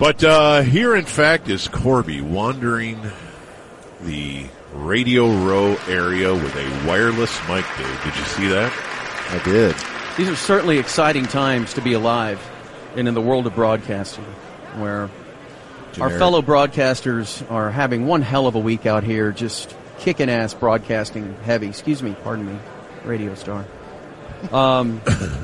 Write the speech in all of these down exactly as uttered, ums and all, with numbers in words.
But uh, here, in fact, is Corby wandering the Radio Row area with a wireless mic, Dave. Did you see that? I did. These are certainly exciting times to be alive and in the world of broadcasting, where Generic. our fellow broadcasters are having one hell of a week out here, just kicking ass broadcasting heavy. Excuse me, pardon me, Radio Star. Um,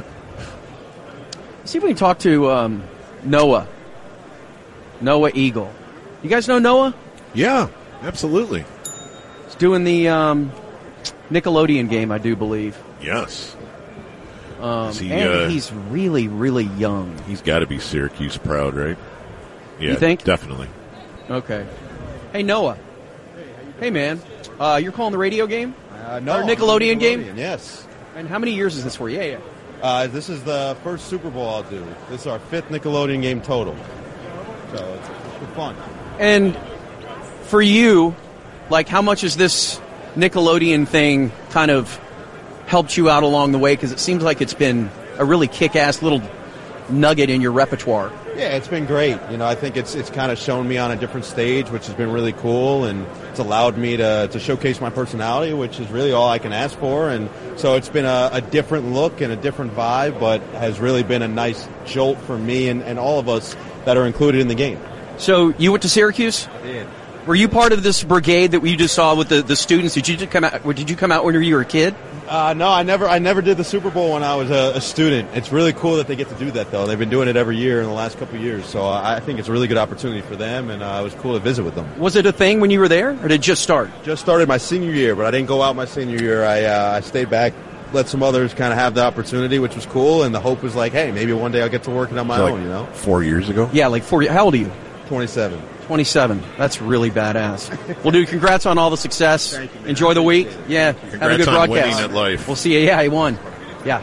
see if we can talk to um, Noah. Noah Eagle. You guys know Noah? Yeah, absolutely. He's doing the um, Nickelodeon game, I do believe. Yes. Um, he, and uh, he's really, really young. He's got to be Syracuse proud, right? Yeah, You think? Definitely. Okay. Hey, Noah. Hey, man. Uh, you're calling the radio game? Uh, no, Or Nickelodeon, Nickelodeon game? Yes. And how many years is this for? Yeah, yeah. Uh, this is the first Super Bowl I'll do. This is our fifth Nickelodeon game total. So it's, it's been fun. And for you, like, how much has this Nickelodeon thing kind of helped you out along the way? Because it seems like it's been a really kick-ass little nugget in your repertoire. Yeah, it's been great. You know, I think it's it's kind of shown me on a different stage, which has been really cool, and it's allowed me to, to showcase my personality, which is really all I can ask for. And so it's been a, a different look and a different vibe, but has really been a nice jolt for me and, and all of us that are included in the game. So you went to Syracuse? I did. Were you part of this brigade that we just saw with the, the students? Did you just come out? Did you come out when you were a kid? Uh, no, I never I never did the Super Bowl when I was a, a student. It's really cool that they get to do that, though. They've been doing it every year in the last couple of years, so I think it's a really good opportunity for them, and uh, it was cool to visit with them. Was it a thing when you were there, or did it just start? Just started my senior year, but I didn't go out my senior year. I, uh, I stayed back, let some others kind of have the opportunity, which was cool, and the hope was like, hey, maybe one day I'll get to working on my So, like, own, you know? Four years ago? Yeah, like forty. How old are you? twenty-seven. twenty-seven. That's really badass. Well, dude, congrats on all the success. Thank you, man. Enjoy the week. Yeah, have a Congrats good on broadcast. winning at life. We'll see you. Yeah, he won. Yeah.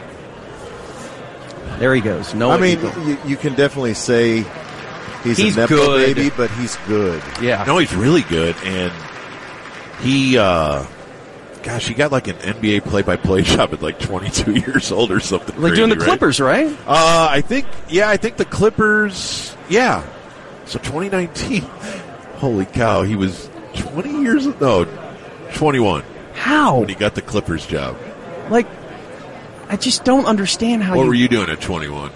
There he goes. No, I mean, you, you can definitely say he's, He's a Nepo good. baby, but he's good. yeah. No, he's really good, and he, uh, gosh, he got like an N B A play-by-play job at like twenty-two years old or something. Like crazy, doing the right? Clippers, right? Uh, I think, yeah, I think the Clippers, yeah. So twenty nineteen, holy cow, he was twenty years, no, twenty-one How? when he got the Clippers job. Like, I just don't understand how What you... were you doing at twenty-one?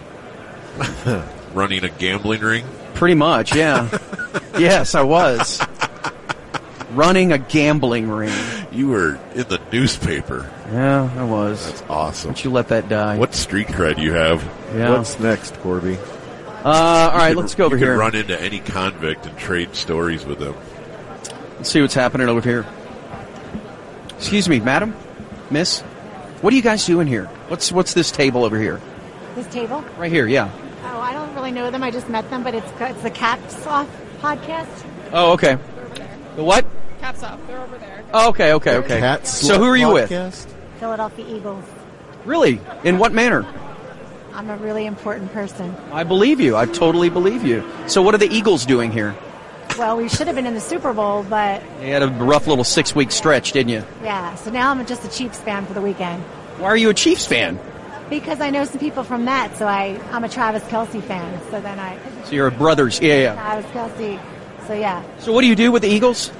Running a gambling ring? Pretty much, yeah. Yes, I was. Running a gambling ring. You were in the newspaper. Yeah, I was. That's awesome. Don't you let that die. What street cred you have? Yeah. What's next, Corby? Uh, all right, You could- let's go over you here. could run into any convict and trade stories with them. Let's see what's happening over here. Excuse me, madam, miss. What are you guys doing here? What's what's this table over here? This table? Right here, yeah. Oh, I don't really know them. I just met them, but it's it's the Caps Off podcast. Oh, okay. The what? Caps off. They're over there. Oh, okay, okay, okay. Cat So who are you with? podcast? Philadelphia Eagles. Really? In what manner? I'm a really important person. I believe you. I totally believe you. So what are the Eagles doing here? Well, we should have been in the Super Bowl, but You had a rough little six-week stretch, didn't you? yeah. So now I'm just a Chiefs fan for the weekend Why are you a Chiefs fan? because I know some people from that. So I I'm a Travis Kelce fan. So then I So you're a brothers. Yeah, yeah. Travis Kelce. So yeah, So what do you do with the Eagles?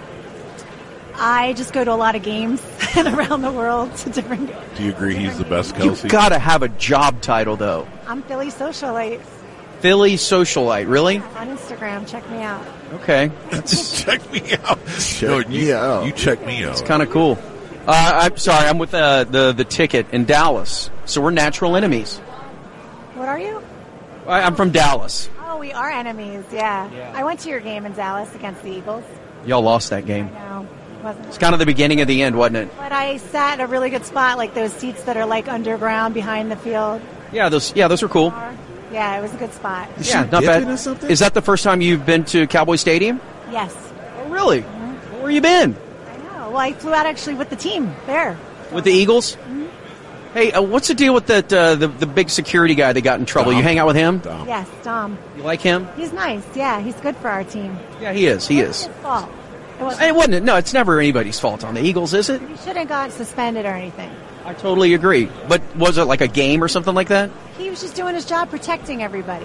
I just go to a lot of games and around the world to different. Do you agree he's the best, You've Kelsey? got to have a job title, though. I'm Philly socialite Philly socialite, really? on Instagram. Check me out. Okay. Check me out. Check no, me you, out. You check me out. It's kind of cool. Uh, I'm sorry, I'm with uh, the the ticket in Dallas, so we're natural enemies. What are you? I, I'm from Dallas. Oh, we are enemies. Yeah. Yeah. I went to your game in Dallas against the Eagles. Y'all lost that game. No, wasn't. It's kind of the beginning of the end, wasn't it? But I sat in a really good spot, like those seats that are like underground behind the field. Yeah, those yeah those are cool. Yeah, it was a good spot. Yeah, not dipping bad. or something? Is that the first time you've been to Cowboy Stadium? Yes. Oh, really? Where you been? I know. Well, I flew out actually with the team there. With the Eagles? Hey, uh, what's the deal with that uh, the the big security guy that got in trouble? Dom. You hang out with him? Dom. Yes, Dom. You like him? He's nice. Yeah, he's good for our team. Yeah, he is. He It is. wasn't his fault. It wasn't. It wasn't. No, it's never anybody's fault on the Eagles, is it? He shouldn't have got suspended or anything. I totally agree. But was it like a game or something like that? He was just doing his job protecting everybody.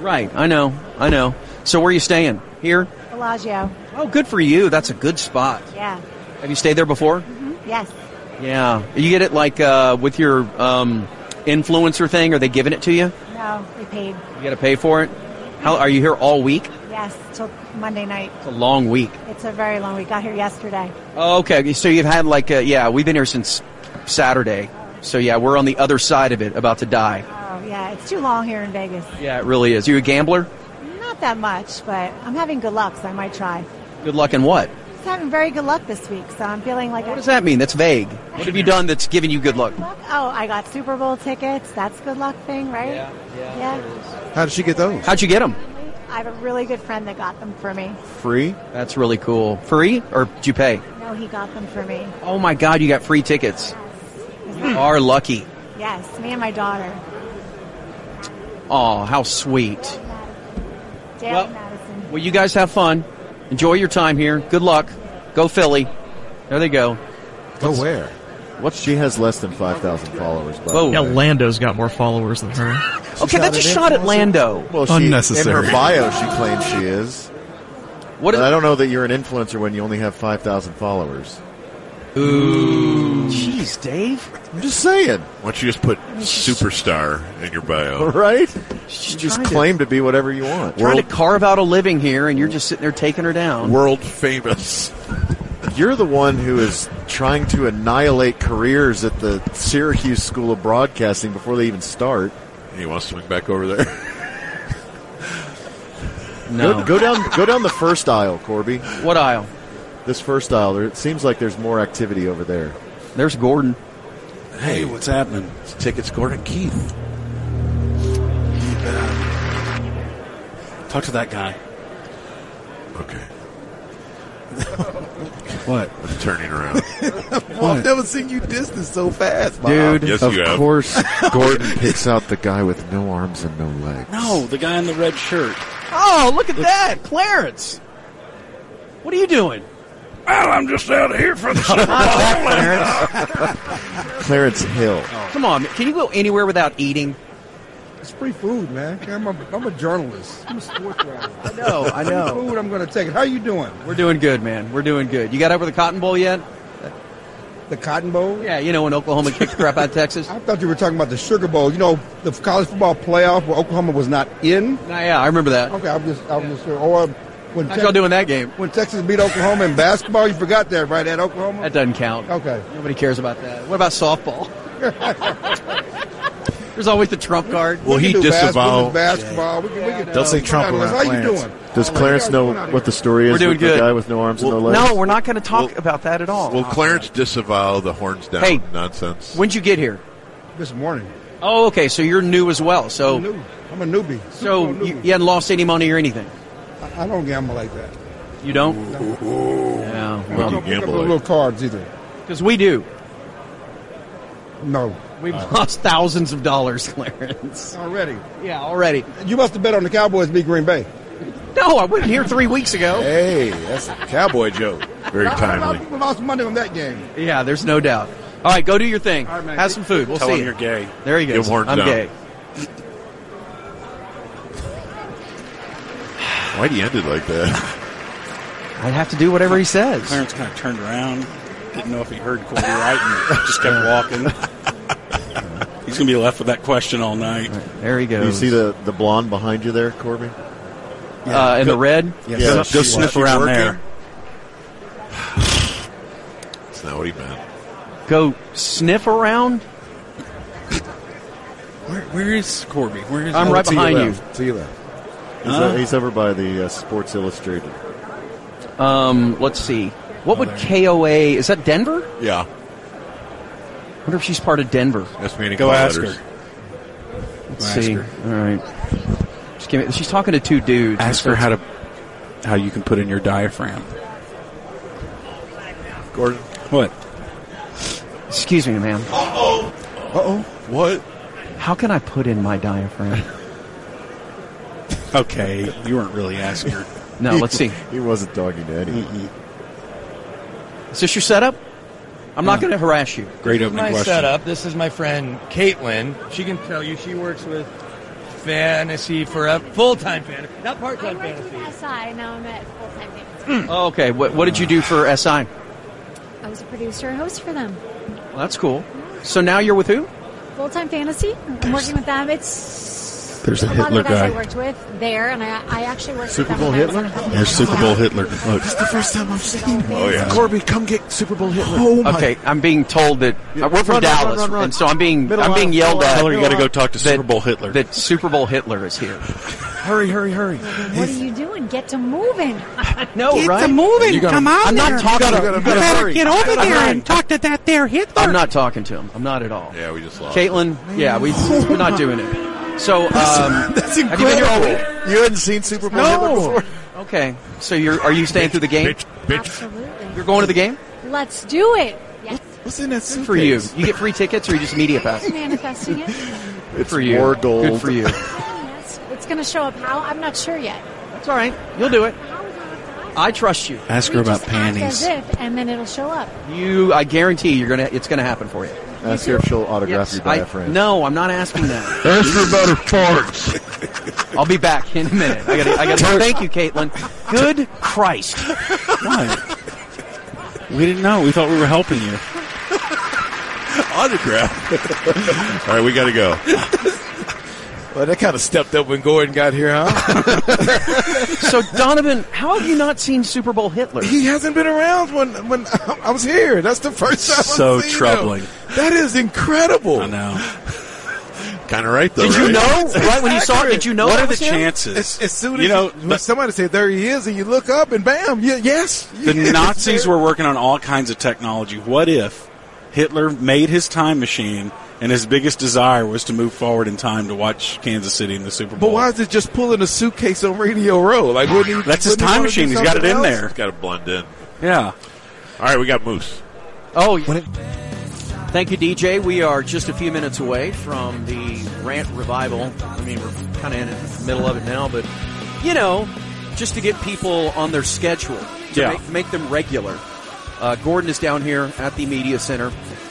Right. I know. I know. So where are you staying? Here? Bellagio. Oh, good for you. That's a good spot. Yeah. Have you stayed there before? Mm-hmm. Yes. Yeah. You get it like uh, with your um, influencer thing? Are they giving it to you? No, we paid. You got to pay for it? How are you here all week? Yes, till Monday night. It's a long week. It's a very long week. Got here yesterday. Oh, okay. So you've had like, a, yeah, we've been here since Saturday. So yeah, we're on the other side of it, about to die. Oh, yeah. It's too long here in Vegas. Yeah, it really is. You a gambler? Not that much, but I'm having good luck, so I might try. Good luck in what? Just having very good luck this week, so I'm feeling like What I- does that mean? That's vague. What have you done that's giving you good luck? Oh, I got Super Bowl tickets. That's good luck thing, right? Yeah, yeah. How did she get those? How'd you get them? I have a really good friend that got them for me. Free? That's really cool. Free or did you pay? No, he got them for me. Oh my God, you got free tickets. You are lucky. Yes, me and my daughter. Oh, how sweet. Dale Well- Madison. Well, you guys have fun. Enjoy your time here. Good luck. Go Philly. There they go. Go where? What's She has less than five thousand followers. By Whoa. the Yeah, way. Lando's got more followers than her. Okay, that's a not an shot at influencer? Lando. Well, she, Unnecessary. in her bio, she claims she is. What is But I don't know that you're an influencer when you only have five thousand followers. Ooh. Jeez, Dave. I'm just saying, Why don't you just put superstar in your bio? right? She's You just trying to- claim to be whatever you want. Trying to carve out a living here, and you're just sitting there taking her down. World famous. You're the one who is trying to annihilate careers at the Syracuse School of Broadcasting before they even start. You want to swing back over there? No. Go, go down, go down the first aisle, Corby. What aisle? This first aisle. There, it seems like there's more activity over there. There's Gordon. Hey, what's happening? It's tickets, Gordon Keith. Talk to that guy. Okay, What? I'm turning around. Well, I've never seen you distance so fast, Bob. Dude. Yes, Of you have. course, Gordon picks out the guy with no arms and no legs. No, the guy in the red shirt. Oh, look at that. Clarence. What are you doing? Well, I'm just out here for the Super Clarence. Clarence Hill. Come on. Can you go anywhere without eating? It's free food, man. I'm a, I'm a journalist. I'm a sports writer. I know, I know. Food, I'm going to take it. How you doing? We're doing good, man. We're doing good. You got over the Cotton Bowl yet? The Cotton Bowl? Yeah, you know when Oklahoma kicked the crap out of Texas? I thought you were talking about the Sugar Bowl. You know, the college football playoff where Oklahoma was not in. Nah, yeah, I remember that. Okay, I'm just, I'm just, or when How'd Tex- y'all doing that game? when Texas beat Oklahoma in basketball, you forgot that, right? At Oklahoma. That doesn't count. Okay. Nobody cares about that. What about softball? There's always the trump card. Will We he can do disavow? basketball? We can, we can, Don't say Trump around How you Clarence. doing? Does Clarence know what the story is We're doing with good. the guy with no arms and no legs? No, we're not going to talk Well- about that at all. Will Clarence disavow the horns down Hey. nonsense? When'd you get here? This morning. Oh, okay, so you're new as well. So, I'm, new. I'm a newbie. Super so Bowl you, newbie. you hadn't lost any money or anything? I, I don't gamble like that. You don't? Yeah, I well, don't pick up gamble the like- little cards either. because we do. No. We've lost thousands of dollars, Clarence. Already. Yeah, already. You must have bet on the Cowboys beat Green Bay. No, I wasn't here three weeks ago. Hey, that's a cowboy joke. Very A lot of timely. people lost money on that game. Yeah, there's no doubt. All right, go do your thing. All right, man. Have some food. We'll Tell see him you. you're gay. There he Give goes. him horns I'm down. gay. Why'd he end it like that? I'd have to do whatever he says. Clarence kind of turned around, didn't know if he heard Corby right, and just kept walking. He's going to be left with that question all night. There he Do goes. you see the, the blonde behind you there, Corby? uh, in the red? Yeah. Go, go She- sniff she around working? there. That's not what he meant. Go sniff around? Where, where is Corby? Where is I'm he? right To your behind you. left. To your left. He's, Huh? uh, he's over by the uh, Sports Illustrated. Um, let's see. What would K O A? Is that Denver? Yeah. I wonder if she's part of Denver. That's meaning Go call ask letters. her. Let's Ask see. her. All right. Just give me, she's talking to two dudes. Ask her how to how you can put in your diaphragm. Gordon. What? Excuse me, ma'am. Uh-oh. What? How can I put in my diaphragm? Okay, you weren't really asking her. No, let's see. He wasn't talking to anyone. Is this your setup? I'm not No. going to harass you. Great opening my question. setup. This is my friend Caitlin. She can tell you she works with fantasy forever, full-time fantasy, not I part-time worked fantasy. with S I, now I'm at full-time fantasy. Oh, okay. What, what did you do for S I? I was a producer and host for them. Well, that's cool. So now you're with who? Full-time fantasy. I'm working with them. It's There's a lot Hitler of the guys guy. I worked with there, and I, I actually worked Super with Bowl them. when I was Hitler? on a couple There's of Super shows. Bowl Hitler. Look, It's the first time I've seen him. Oh, yeah. Corby, come get Super Bowl Hitler. Oh, my. Okay, I'm being told that Yeah, uh, we're from run, run, Dallas, run, run, run. and so I'm being Middle I'm being aisle, yelled middle at. aisle. Hiller, you got to go talk to that- Super Bowl Hitler. That Super Bowl Hitler is here. Hurry, hurry, hurry. What are you doing? Get to moving. No, Get right? to moving. You gotta- Come out I'm there. not talking. You gotta- You better hurry. get over I gotta there hurry. and talk to that there Hitler. I'm not talking to him. I'm not at all. Yeah, we just lost. Caitlin, yeah, we, we're not doing it. So, um, That's have you been here all week? incredible. You hadn't seen Super Bowl Hitler No. before? Okay, so you're are you staying through the game? Bitch, bitch. Absolutely. You're going to the game? Let's do it. Yes. What's in that Good suitcase? for you. You get free tickets or you just media pass? Manifesting it. Good for you. more gold. Good for you. Yes. It's going to show up how? I'm not sure yet. That's all right. You'll do it. How is that? I trust you. Ask We her about just act panties. as if, and then it'll show up. You, I guarantee you're gonna. It's gonna happen for you. Ask her if she'll autograph Yes, your I, diaphragm. no, I'm not asking that. Ask her about her farts. I'll be back in a minute. I gotta. I gotta. Thank you, Caitlin. Good Christ. What? We didn't know. We thought we were helping you. Autograph. All right, we got to go. Well, that kind of stepped up when Gordon got here, huh? So Donovan, how have you not seen Super Bowl Hitler? He hasn't been around when when I was here. That's the first time So I've seen troubling. him. That is incredible. I know. Kind of right, though. Did you right? know? Right when you saw it, did you know? What that are the was him? chances? As, as soon as you know, when the, somebody said there he is, and you look up and bam, yeah, yes, the yes, Nazis there. were working on all kinds of technology. What if Hitler made his time machine and his biggest desire was to move forward in time to watch Kansas City in the Super Bowl? But why is it just pulling a suitcase on Radio Row? Like, wouldn't he? That's his wouldn't he time wanna do machine. He's got it something in else? there. It's got to blend in. Yeah. All right, we got Moose. Oh, thank you, D J. We are just a few minutes away from the Rant Revival. I mean, we're kind of in the middle of it now, but, you know, just to get people on their schedule, to Yeah. make, make them regular. Uh, Gordon is down here at the Media Center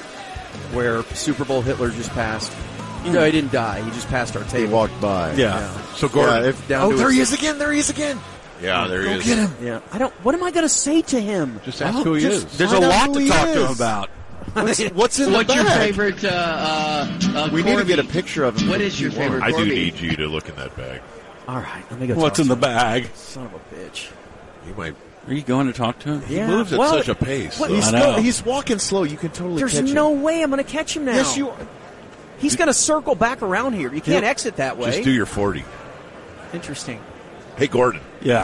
where Super Bowl Hitler just passed. No, he didn't die. He just passed our He table. walked by. Yeah. So, Gordon. Yeah, if, Down oh, to there his- he is again. There he is again. Yeah, there he Go is. get him. Yeah. I don't, what am I going to say to him? Just ask Oh, who he just- is. There's a Find out lot who to he talk to is. him about. What's, what's in What's the your bag? favorite? Uh, uh, uh, We need to Corby? get a picture of him. What if is your you want. favorite? I do Corby? need you to look in that bag. All right. Let me go What's talk in the to him. bag? Son of a bitch. He might. Are you going to talk to him? He Yeah, moves at well, such a pace. what- though. He's, I know. go- he's walking slow. You can totally There's catch him. no way I'm going to catch him now. Yes, you are. He's going to circle back around here. You can't exit that way. Just do your forty. Interesting. Hey, Gordon. Yeah.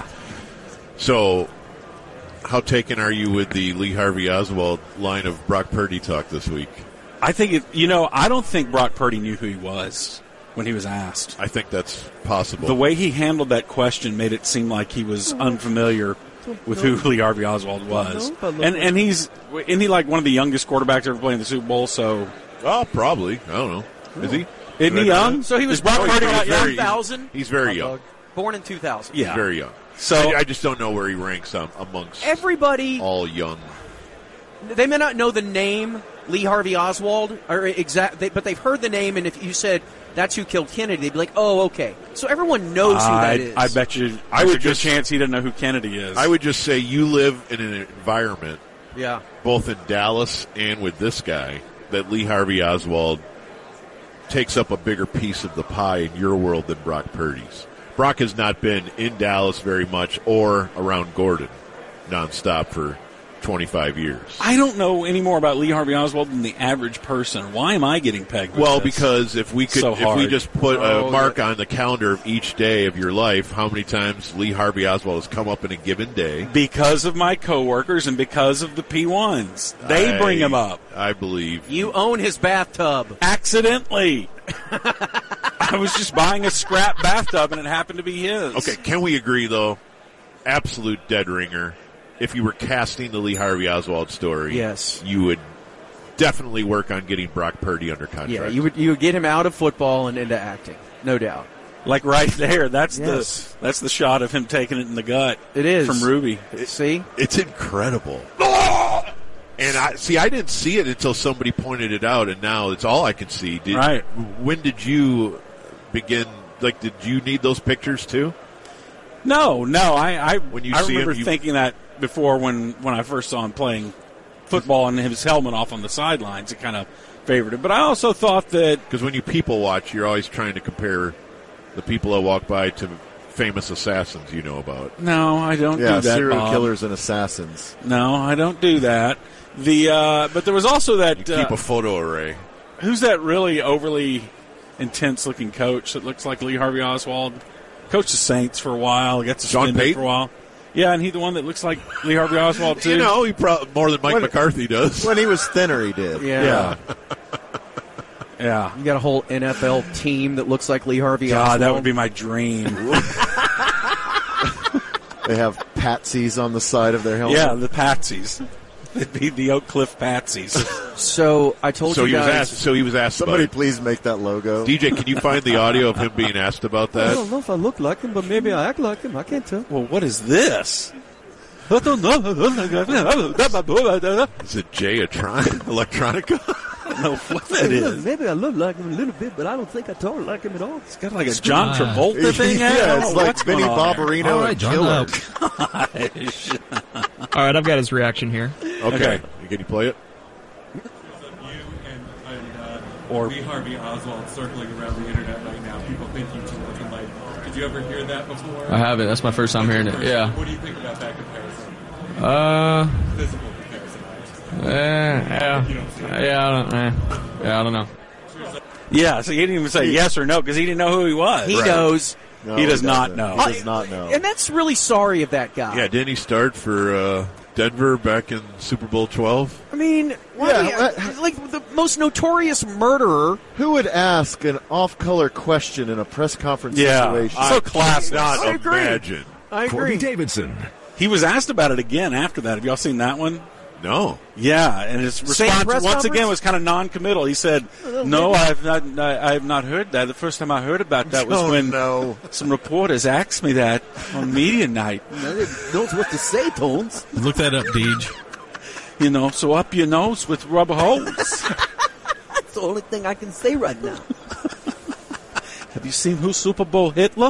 So, how taken are you with the Lee Harvey Oswald line of Brock Purdy talk this week? I think, it, you know, I don't think Brock Purdy knew who he was when he was asked. I think that's possible. The way he handled that question made it seem like he was unfamiliar with who Lee Harvey Oswald was. And and he's isn't he like one of the youngest quarterbacks ever playing in the Super Bowl? So Oh, probably. I don't know. Is he? isn't he young? So he was Is Brock born he's in Purdy not very- young? two thousand? He's very young. Born in two thousand. Yeah. He's very young. So I, I just don't know where he ranks um, amongst Everybody, all young. they may not know the name Lee Harvey Oswald, or exact, they, but they've heard the name, and if you said that's who killed Kennedy, they'd be like, oh, okay. So everyone knows who that I, is. I bet you. I I would would just just- chance he doesn't know who Kennedy is. I would just say you live in an environment, Yeah. both in Dallas and with this guy, that Lee Harvey Oswald takes up a bigger piece of the pie in your world than Brock Purdy's. Brock has not been in Dallas very much or around Gordon nonstop for twenty-five years. I don't know any more about Lee Harvey Oswald than the average person. Why am I getting pegged? With Well, this? because if we could, So if we hard. just put Oh, a mark yeah. on the calendar of each day of your life, how many times Lee Harvey Oswald has come up in a given day? because of my coworkers and because of the P ones, they I- bring him up I believe. You own his bathtub. accidentally. I was just buying a scrap bathtub and it happened to be his. Okay, can we agree though? Absolute dead ringer. If you were casting the Lee Harvey Oswald story, Yes. you would definitely work on getting Brock Purdy under contract. Yeah, you would you would get him out of football and into acting, no doubt. Like right there, that's Yes. the that's the shot of him taking it in the gut. It is. from Ruby. See? It's incredible. And I see. I didn't see it until somebody pointed it out, and now it's all I can see. Did, Right. When did you begin like, did you need those pictures too? No, no. I I, when you I see remember him, you... thinking that before when, when I first saw him playing football and his helmet off on the sidelines. It kind of favored it. But I also thought that... Because when you people watch, you're always trying to compare the people that walk by to famous assassins you know about. No, I don't yeah, do that, serial Bob. killers and assassins. No, I don't do that. The uh, But there was also that... You keep uh, a photo array. Who's that really overly intense-looking coach that looks like Lee Harvey Oswald? Coached the Saints for a while. Got Sean suspended Payton? for a while. Yeah, and he the one that looks like Lee Harvey Oswald, too. You know, he probably more than Mike when, McCarthy does. When he was thinner, he did. Yeah. Yeah. yeah. You got a whole N F L team that looks like Lee Harvey God, Oswald. that would be my dream. They have patsies on the side of their helmet. Yeah, the Patsies. It'd be the Oak Cliff Patsies. So I told so you he guys. was asked. So he was asked. Somebody about it. please make that logo. D J, can you find the audio of him being asked about I that? don't know if I look like him, but maybe I act like him. I can't tell. Well, what is this? I don't know. Is it Jay Atron- Electronica? I don't know what that is. Maybe I look like him a little bit, but I don't think I talk like him at all. It's got like a John Travolta thing. Yeah, it's like What's Vinny going on there? Barbarino All right, and John, Killer. Gosh. All right, I've got his reaction here. Okay. Okay. Can you play it? You and, and uh, Or- Lee Harvey Oswald circling around the internet right now. People think you two look alike. Did you ever hear that before? I have it. That's my first time hearing it. Yeah. What do you think about that comparison? Uh, Physical comparison. eh, yeah, yeah, I don't, eh, yeah, I don't know. Yeah, so he didn't even say yes or no because he didn't know who he was. He knows. No, He does not doesn't. know. He does not know. And that's really sorry of that guy. Yeah, didn't he start for uh, Denver back in Super Bowl twelve? I mean, why Yeah, do you- what- like the most notorious murderer. Who would ask an off-color question in a press conference Yeah. situation? So classic. Not I agree. imagine. I Corby agree. Davidson. He was asked about it again after that. Have y'all seen that one? No. Yeah, and his Same response press once conference? again was kind of non-committal. He said, "No, I've not. I, I have not heard that. The first time I heard about that was Oh, when no. some reporters asked me that on media night. Knows what to say, Tones. Look that up, Deej. You know, so up your nose with rubber hose. That's the only thing I can say right now. Have you seen who's Super Bowl Hitler?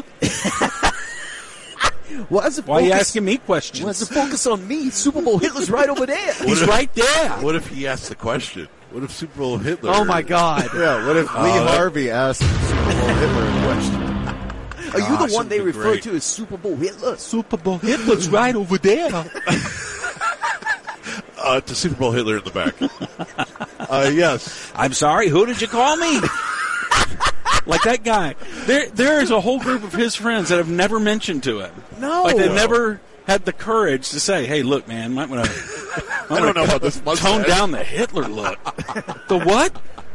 Why is it Why are you focus- asking me questions? Why is the focus on me? Super Bowl Hitler's right over there. He's right there. What if he asked the question? What if Super Bowl Hitler? Oh my God! Yeah, what if Lee that- Harvey asked Super Bowl Hitler a question? Are you Gosh, the one they that'd be refer great. to as Super Bowl Hitler? Super Bowl Hitler's right over there. Uh, to Super Bowl Hitler in the back. uh, yes. I'm sorry, who did you call me? Like that guy. There, there is a whole group of his friends that have never mentioned to him. No. Like they've never had the courage to say, "Hey, look, man, might want to." I don't know about this mustache. Tone down the Hitler look. The what?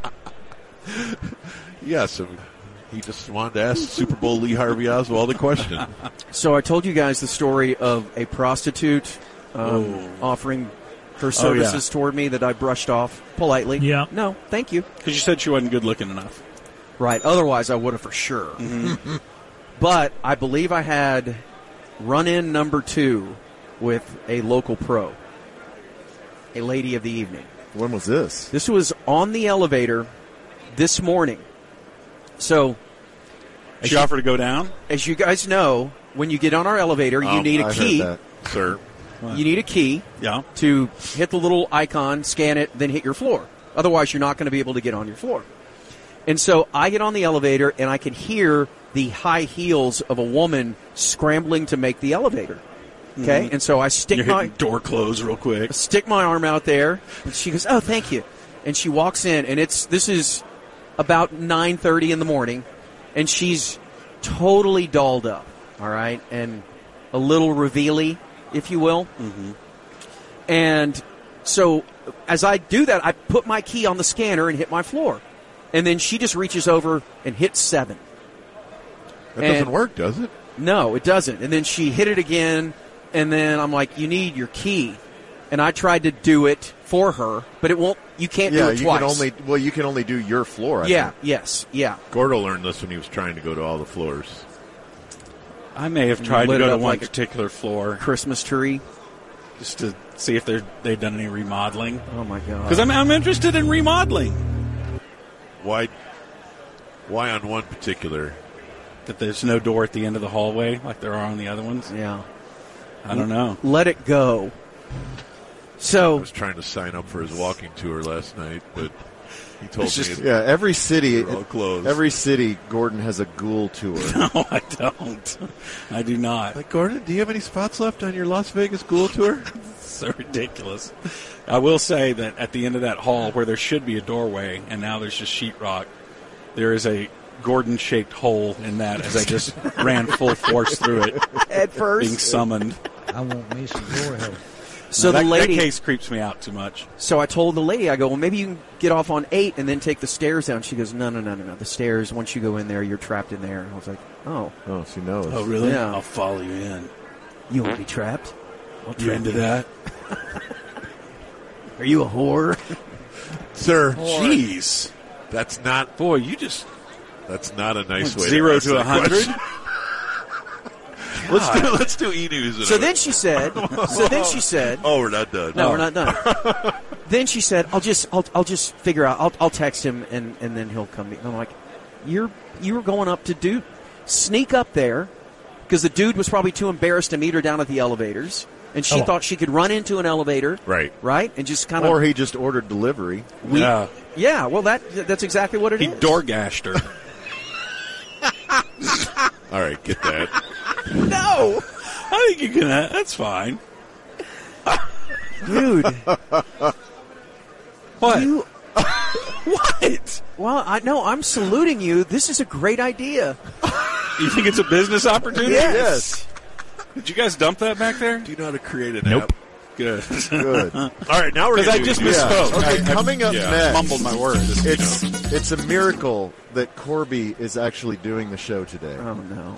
Yes. I mean, he just wanted to ask Super Bowl Lee Harvey Oswald a question. So I told you guys the story of a prostitute um, offering her services toward me that I brushed off politely. Yeah. No, thank you. Because you said she wasn't good looking enough. Right. Otherwise, I would have for sure. Mm-hmm. But I believe I had run-in number two with a local pro, a lady of the evening. When was this? This was on the elevator this morning. So, as She you, offered to go down. as you guys know, when you get on our elevator, you Um, need a I key. heard Sir. You need a key Yeah. to hit the little icon, scan it, then hit your floor. Otherwise, you're not going to be able to get on your floor. And so I get on the elevator, and I can hear the high heels of a woman scrambling to make the elevator. Okay? Mm-hmm. And so I stick You're my hitting door close real quick. stick my arm out there, and she goes, "Oh, thank you." And she walks in, and it's this is about nine thirty in the morning, and she's totally dolled up, all right, and a little revealy, if you will. Mm-hmm. And so as I do that, I put my key on the scanner and hit my floor. And then she just reaches over and hits seven. That And- doesn't work, does it? No, it doesn't. And then she hit it again, and then I'm like, "You need your key." And I tried to do it for her, but it won't. You can't Yeah, do it you twice. can only well, you can only do your floor. I yeah, think. yes, yeah. Gordo learned this when he was trying to go to all the floors. I may have tried to Lit go it to up one like a particular floor Christmas tree. just to see if they're, they've done any remodeling. Oh my god! Because I'm, I'm interested in remodeling. Why? Why on one particular? That there's no door at the end of the hallway like there are on the other ones. Yeah. I don't know. Let it go. So I was trying to sign up for his walking tour last night, but he told It's me just, it- yeah, every city, they're all closed. every city, Gordon has a ghoul tour. No, I don't. I do not. Like, Gordon, do you have any spots left on your Las Vegas ghoul tour? So ridiculous. I will say that at the end of that hall where there should be a doorway and now there's just sheetrock, there is a Gordon-shaped hole in that as I just ran full force through it. At first. Being summoned. I want me some door help. So No, the that, lady, that case creeps me out too much. so I told the lady, I go, well, maybe you can get off on eight and then take the stairs down. She goes, no, no, no, no, no. The stairs, once you go in there, you're trapped in there. I was like, oh. Oh, she knows. Oh, really? Yeah. I'll follow you in. You want to be trapped? I'll You trap into that? Are you a whore? Sir, Jeez. that's not. Boy, you just That's not a nice way. zero to to a ask that hundred. question. Let's do let's do e news. So then she said, so then she said, "Oh, we're not done. no, we're not done. Then she said, I'll just, I'll, I'll just figure out, I'll, I'll text him and, and then he'll come. And I'm like, you're, you were going up to do, sneak up there because the dude was probably too embarrassed to meet her down at the elevators. And she Oh. thought she could run into an elevator. Right. Right? And just kind of. Or he just ordered delivery. We, Yeah. yeah, well, that that's exactly what it He is. door gashed her. All right, get that. No! I think you can. That's fine. Dude. What? You, What? well, I know, I'm saluting you. This is a great idea. You think it's a business opportunity? Yes. Did you guys dump that back there? Do you know how to create an Nope. app? Good. Good. All right, now we're Because I gonna just do- misspoke. Okay, I- I- coming up yeah, next. mumbled my words. It's it's a miracle that Corby is actually doing the show today. Oh, no.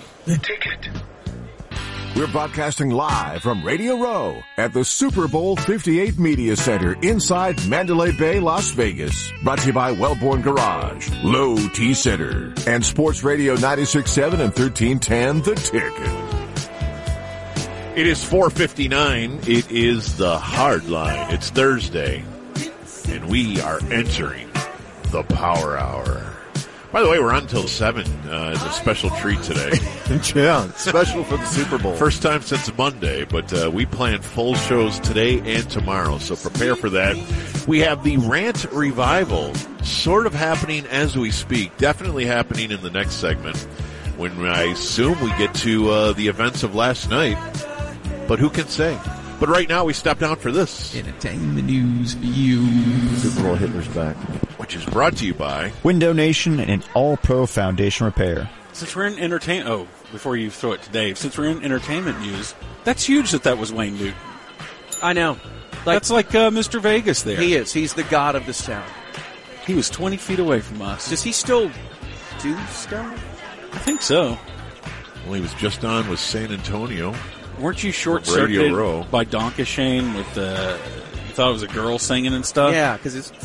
We're broadcasting live from Radio Row at the Super Bowl fifty-eight Media Center inside Mandalay Bay, Las Vegas. Brought to you by Wellborn Garage, Low T Center, and Sports Radio ninety-six point seven and thirteen ten The Ticket. It is four fifty-nine. It is the hard line. It's Thursday, and we are entering the Power Hour. By the way, we're on until seven uh, as a special treat today. Yeah, special for the Super Bowl. First time since Monday, but uh, we plan full shows today and tomorrow, so prepare for that. We have the Rant Revival sort of happening as we speak, definitely happening in the next segment when I assume we get to uh, the events of last night, but who can say? But right now we step down for this. Entertainment news for you. Super Bowl Hitler's back. Which is brought to you by Window Nation and All Pro Foundation Repair. Since we're in entertain, oh, before you throw it to Dave, since we're in entertainment news, that's huge that that was Wayne Newton. I know. That's like uh, Mister Vegas there. He is. He's the god of this town. He was twenty feet away from us. Does he still do stuff? I think so. Well, he was just on with San Antonio. Weren't you short From Radio circuited Row. by Donkashane with the? You thought it was a girl singing and stuff. Yeah, because it's.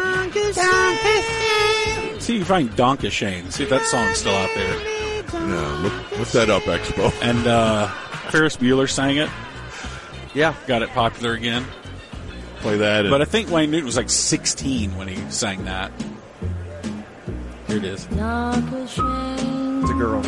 See, you find Donkashane. See if that song's still out there. Yeah, look, look that up, Expo. And uh, Ferris Bueller sang it. Yeah, got it popular again. Play that. But I think Wayne Newton was like sixteen when he sang that. Here it is. It's a girl.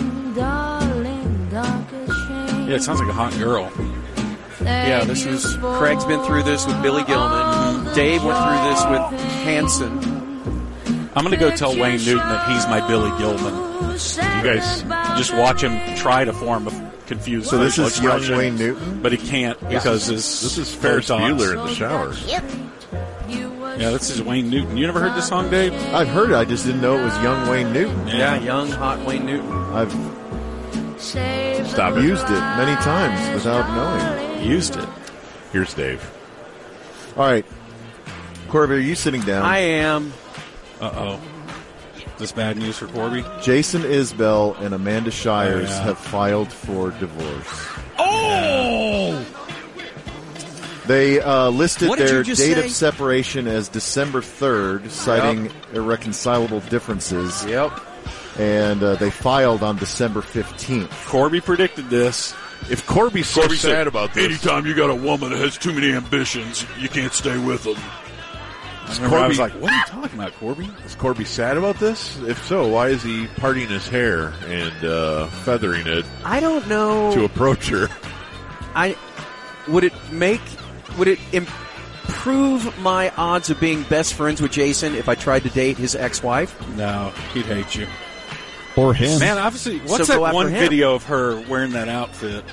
Yeah, it sounds like a hot girl. Yeah, this is. Craig's been through this with Billy Gilman. Dave went through this with Hanson. I'm going to go tell Wayne Newton that he's my Billy Gilman. You guys just watch him try to form a confused So this facial is young expression, Wayne Newton? but he can't because his This is Ferris Botox. Bueller in the shower. Yeah, this is Wayne Newton. You never heard this song, Dave? I've heard it. I just didn't know it was young Wayne Newton. Yeah, young, hot Wayne Newton. I've Stop it. used it many times without knowing. Used it. Here's Dave. All right. Corby, are you sitting down? I am. Uh-oh. Is this bad news for Corby? Jason Isbell and Amanda Shires Oh, yeah. have filed for divorce. Oh! They uh, listed What did their you just date say? of separation as December third, citing irreconcilable differences. Yep. And uh, they filed on December fifteenth. Corby predicted this. If Corby's so Corby sad said, about this, anytime you got a woman that has too many ambitions, you can't stay with them. Is I, I was Corby- like, what are you talking about, Corby? Is Corby sad about this? If so, why is he parting his hair and uh, feathering it I don't know. to approach her? I would it make would it improve my odds of being best friends with Jason if I tried to date his ex-wife? No, he'd hate you. Or him. Man, obviously, what's So go that after one him. video of her wearing that outfit?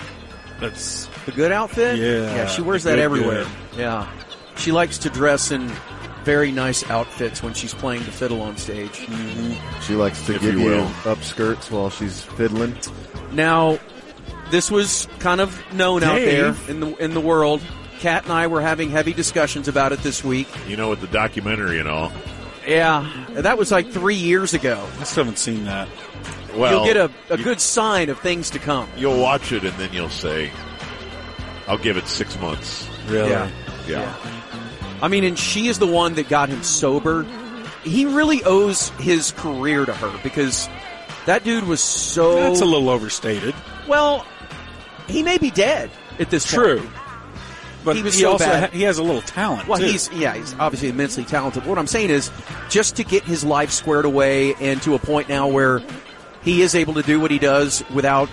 That's The good outfit? Yeah, Yeah, she wears the that good, everywhere. good. Yeah. She likes to dress in very nice outfits when she's playing the fiddle on stage. Mm-hmm. She likes to If give you you, will. upskirts while she's fiddling. Now, this was kind of known out there Dave. in the in the world. Kat and I were having heavy discussions about it this week. You know, with the documentary and all. Yeah, that was like three years ago. I still haven't seen that. Well, You'll get a, a you- good sign of things to come. You'll watch it and then you'll say, "I'll give it six months." Really? Yeah. Yeah. I mean, and she is the one that got him sober. He really owes his career to her because that dude was so... That's a little overstated. Well, he may be dead at this True. point. But He was he so also bad. ha- he has a little talent, Well, too. he's yeah, he's obviously immensely talented. What I'm saying is, just to get his life squared away and to a point now where he is able to do what he does without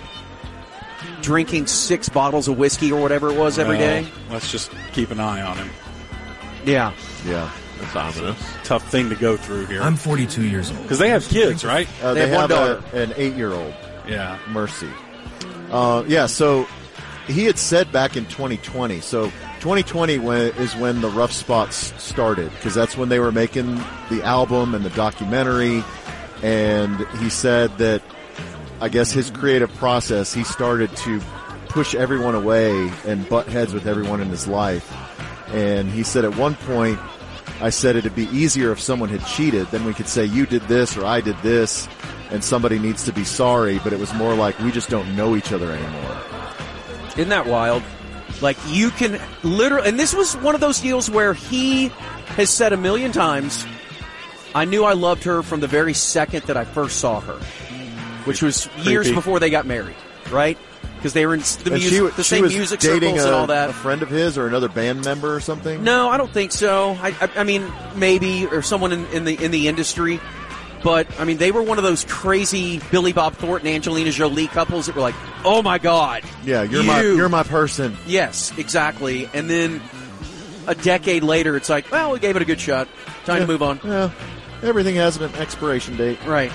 drinking six bottles of whiskey or whatever it was every Well, day. Let's just keep an eye on him. Yeah, Yeah. That's ominous. Tough thing to go through here. I'm forty-two years old. Because they have kids, right? Uh, They they, have one have, daughter. a, an eight-year-old, Yeah. Mercy. Uh, yeah, so he had said back in twenty twenty. So twenty twenty when, is when the rough spots started because that's when they were making the album and the documentary. And he said that, I guess his creative process, he started to push everyone away and butt heads with everyone in his life. And he said at one point, I said it'd be easier if someone had cheated. Then we could say you did this or I did this and somebody needs to be sorry. But it was more like we just don't know each other anymore. isn't that wild? Like you can literally, and this was one of those deals where he has said a million times, I knew I loved her from the very second that I first saw her, which was years Creepy. before they got married, right? Because they were in the, And music, she, the she same was music dating circles a, and all that. a friend of his or another band member or something. No, I don't think so. I, I, I mean, maybe or someone in, in the in the industry, but I mean, they were one of those crazy Billy Bob Thornton, Angelina Jolie couples that were like, "Oh my God, Yeah, you're you. my you're my person. Yes, exactly." And then a decade later, it's like, "Well, we gave it a good shot. Time Yeah. to move on." Yeah, everything has an expiration date. Right.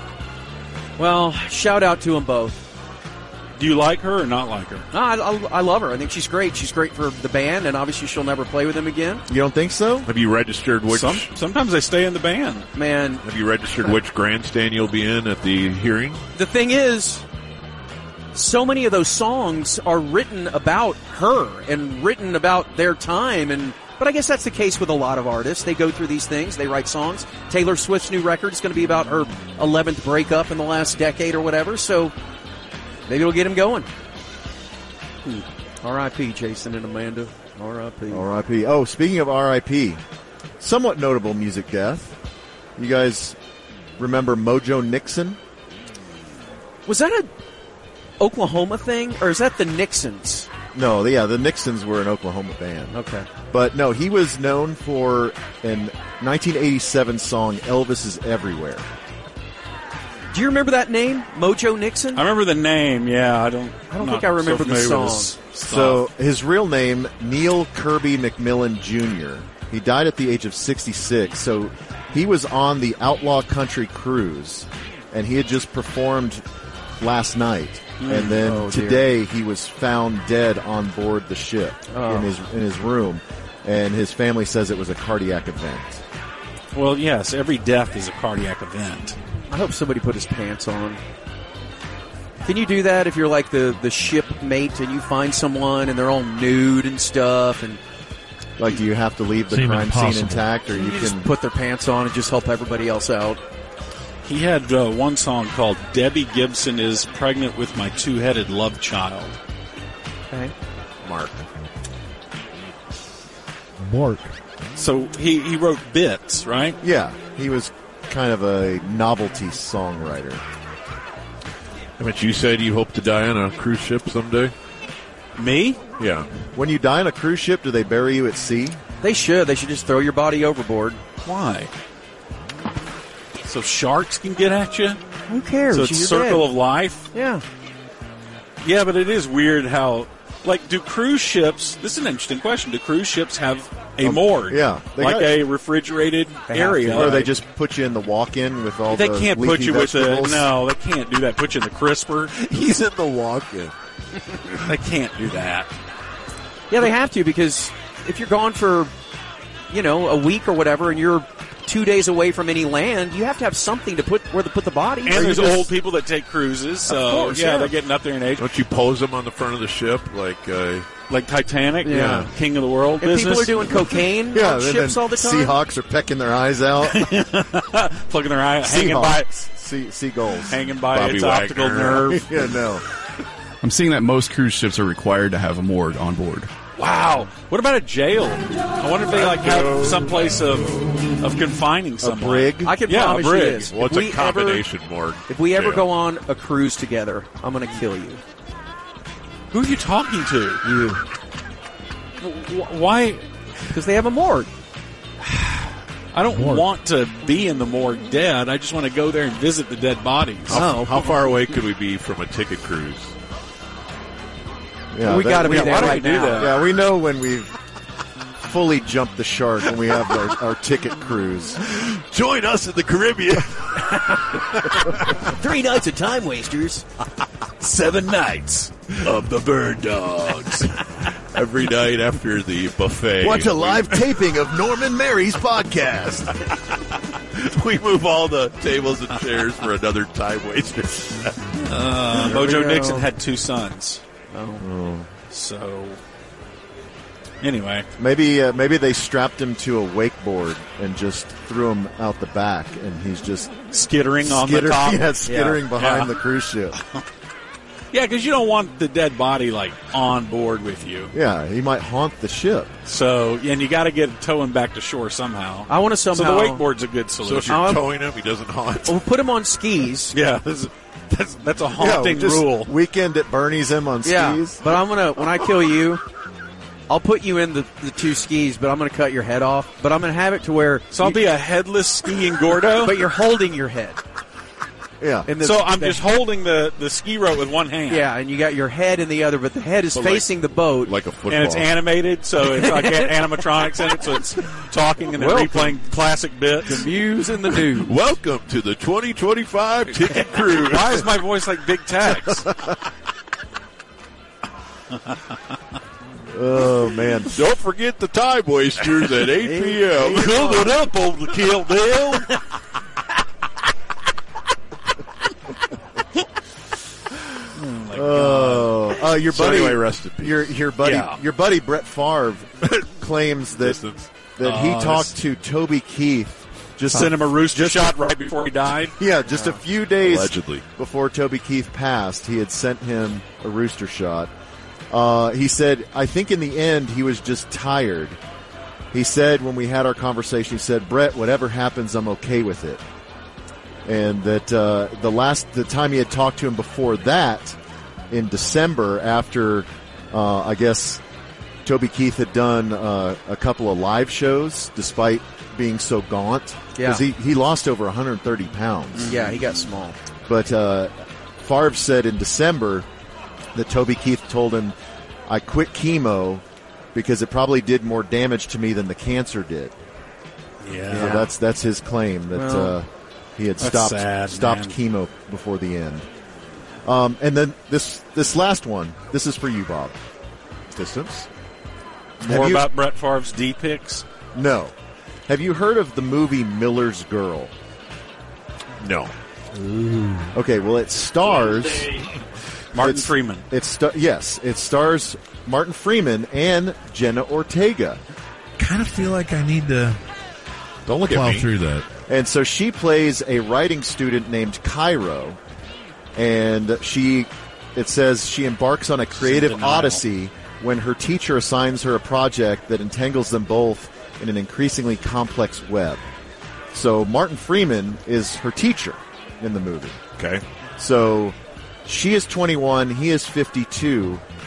Well, shout out to them both. Do you like her or not like her? No, I, I, I love her. I think she's great. She's great for the band, and obviously she'll never play with him again. You don't think so? Have you registered which? Some, sometimes they stay in the band. Man, Have you registered which grandstand you'll be in at the hearing? the thing is, so many of those songs are written about her and written about their time, and but I guess that's the case with a lot of artists. They go through these things. They write songs. Taylor Swift's new record is going to be about her eleventh breakup in the last decade or whatever, so maybe it'll get him going. R I P Jason and Amanda. R I P R I P Oh, speaking of R I P, somewhat notable music death. You guys remember Mojo Nixon? Was that a Oklahoma thing, or is that the Nixons? No, yeah, the Nixons were an Oklahoma band. Okay. But no, he was known for an nineteen eighty-seven song, Elvis is Everywhere. Do you remember that name, Mojo Nixon? I remember the name. Yeah, I don't. I don't not think I remember so the familiar with song. his stuff. So his real name, Neil Kirby McMillan Junior He died at the age of sixty-six. So he was on the Outlaw Country Cruise, and he had just performed last night. And then Oh, dear. today he was found dead on board the ship Oh. in his in his room, and his family says it was a cardiac event. Well, yes, every death is a cardiac event. I hope somebody put his pants on. Can you do that if you're like the, the shipmate and you find someone and they're all nude and stuff, and Like, do you have to leave the Seem crime impossible. scene intact, or you, you can just put their pants on and just help everybody else out? He had uh, one song called Debbie Gibson is Pregnant with My Two-Headed Love Child. Okay. Mark. Mark. So he, he wrote bits, right? Yeah, he was kind of a novelty songwriter. But you said you hope to die on a cruise ship someday? Me? Yeah. When you die on a cruise ship, do they bury you at sea? They should. They should just throw your body overboard. Why? So sharks can get at you? Who cares? So it's You're circle dead. of life? Yeah. Yeah, but it is weird how, like, do cruise ships, this is an interesting question, do cruise ships have a Um, morgue? yeah. They Like got- a refrigerated area? Or they just put you in the walk-in with all They the can't put leafy you with the, vegetables. no, they can't do that. Put you in the crisper. He's in the walk-in. They can't do that. Yeah, they have to, because if you're gone for, you know, a week or whatever, and you're two days away from any land, you have to have something to put where to put the body. And there's old people that take cruises, so course, yeah, yeah. they're getting up there in age. Don't you pose them on the front of the ship like uh, like Titanic? Yeah. King of the World And business. people are doing cocaine Yeah, on and ships then all the time. Seahawks are pecking their eyes out. Plugging their eye, hanging by, Seahawks. Sea, seagulls. hanging by Bobby its optical Wagner. nerve. yeah, no. I'm seeing that most cruise ships are required to have a morgue on board. Wow. What about a jail? I wonder if they like have some place of of confining someone. brig? I can Yeah, promise a you brig. this. Well, If it's a we combination morgue. Ever, if we ever Yeah. go on a cruise together, I'm going to kill you. Who are you talking to? You. Wh- Why? Because they have a morgue. I don't want to be in the morgue dead. I just want to go there and visit the dead bodies. How, how far away could we be from a ticket cruise? Yeah, we that- got to be yeah, there why don't right we do now. that? Yeah, we know when we've fully jumped the shark when we have our, our ticket cruise. Join us in the Caribbean. Three nights of time wasters. Seven nights of the bird dogs. Every night after the buffet. Watch a live taping of Norman Mary's podcast. We move all the tables and chairs for another time waster. Uh, There we Mojo go. Nixon had two sons. Oh. So, anyway. Maybe uh, maybe they strapped him to a wakeboard and just threw him out the back, and he's just Skittering on skitter- the top. Yeah, skittering Yeah. behind Yeah. the cruise ship. Yeah, because you don't want the dead body, like, on board with you. Yeah, he might haunt the ship. So, and you got to get tow him back to shore somehow. I want to somehow. So the wakeboard's a good So solution. if you're I'm- towing him, he doesn't haunt. We'll put him on skis. yeah, this is, that's, that's a haunting yeah, just rule. Weekend at Bernie's him on Yeah, skis. but I'm gonna when I kill you, I'll put you in the, the two skis, but I'm gonna cut your head off. But I'm gonna have it to where So I'll you- be a headless skiing Gordo. but you're holding your head. Yeah. In the, so I'm the- just holding the, the ski rope with one hand. yeah, and you got your head in the other, but the head is But like- facing the boat. Like a football. And it's animated, so it's like animatronics in it, so it's talking and they're Welcome. replaying classic bits. the muse and the dude. Welcome to the twenty twenty-five Ticket Cruise. Why is my voice like Big Tex? Oh man. Don't forget the time wasters at eight p.m. Coming up on the Kill Bill. Oh, uh, your So buddy, anyway, rest in peace. your your buddy, Yeah. your buddy Brett Favre claims that Distance. that he Oh, talked this- to Toby Keith just Sent him a rooster just shot right before he died. Yeah, just a few days Allegedly. before Toby Keith passed, he had sent him a rooster shot. Uh, he said, I think in the end he was just tired. He said when we had our conversation, he said, Brett, whatever happens, I'm okay with it. And that uh, the last the time he had talked to him before that, in December, after uh, I guess Toby Keith had done uh, a couple of live shows, despite being so gaunt, because Yeah. he, he lost over one hundred thirty pounds. Yeah, he got small. But uh, Favre said in December that Toby Keith told him, I quit chemo because it probably did more damage to me than the cancer did. Yeah. So that's that's his claim that Well, uh, he had that's stopped sad, stopped man. chemo before the end. Um, and then this this last one, this is for you, Bob. Distance. More Have you- about Brett Favre's D pics. No. Have you heard of the movie Miller's Girl? No. Okay, well it stars Martin it's- Freeman. It sta- yes, it stars Martin Freeman and Jenna Ortega. Kind of feel like I need to Don't look plow at me. through that. And so she plays a writing student named Cairo, and she, it says she embarks on a creative denial. odyssey when her teacher assigns her a project that entangles them both in an increasingly complex web. So Martin Freeman is her teacher in the movie. Okay. So she is twenty-one, he is fifty-two,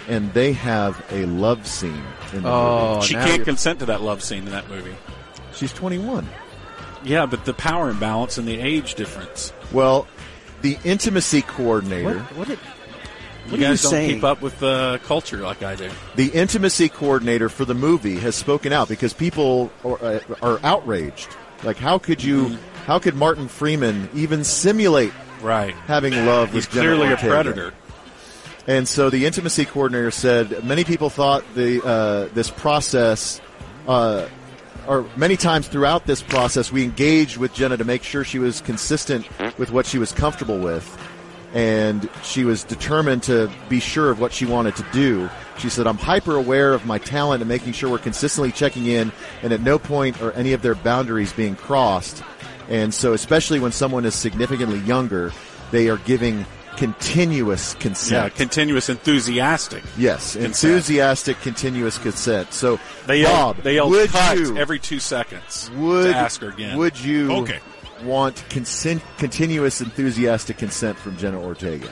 and they have a love scene in the Oh, movie. She now can't you're- consent to that love scene in that movie. She's twenty-one. Yeah, but the power imbalance and the age difference. Well, the intimacy coordinator. What, what did, You what are you guys don't saying? keep up with the culture like I do. The intimacy coordinator for the movie has spoken out because people are, uh, are outraged. Like, how could you? Mm-hmm. How could Martin Freeman even simulate Right. having love He's with Jenna clearly a Ortega? predator. And so the intimacy coordinator said many people thought the uh, this process, uh, or many times throughout this process, we engaged with Jenna to make sure she was consistent with what she was comfortable with, and she was determined to be sure of what she wanted to do. She said, "I'm hyper aware of my talent and making sure we're consistently checking in, and at no point are any of their boundaries being crossed." And so, especially when someone is significantly younger, they are giving continuous consent. Yeah, continuous enthusiastic. Yes, consent. enthusiastic, continuous consent. So, They yell, Bob, they yell would cut you, every two seconds would, to ask her again. Would you Okay. want consent, continuous, enthusiastic consent from Jenna Ortega?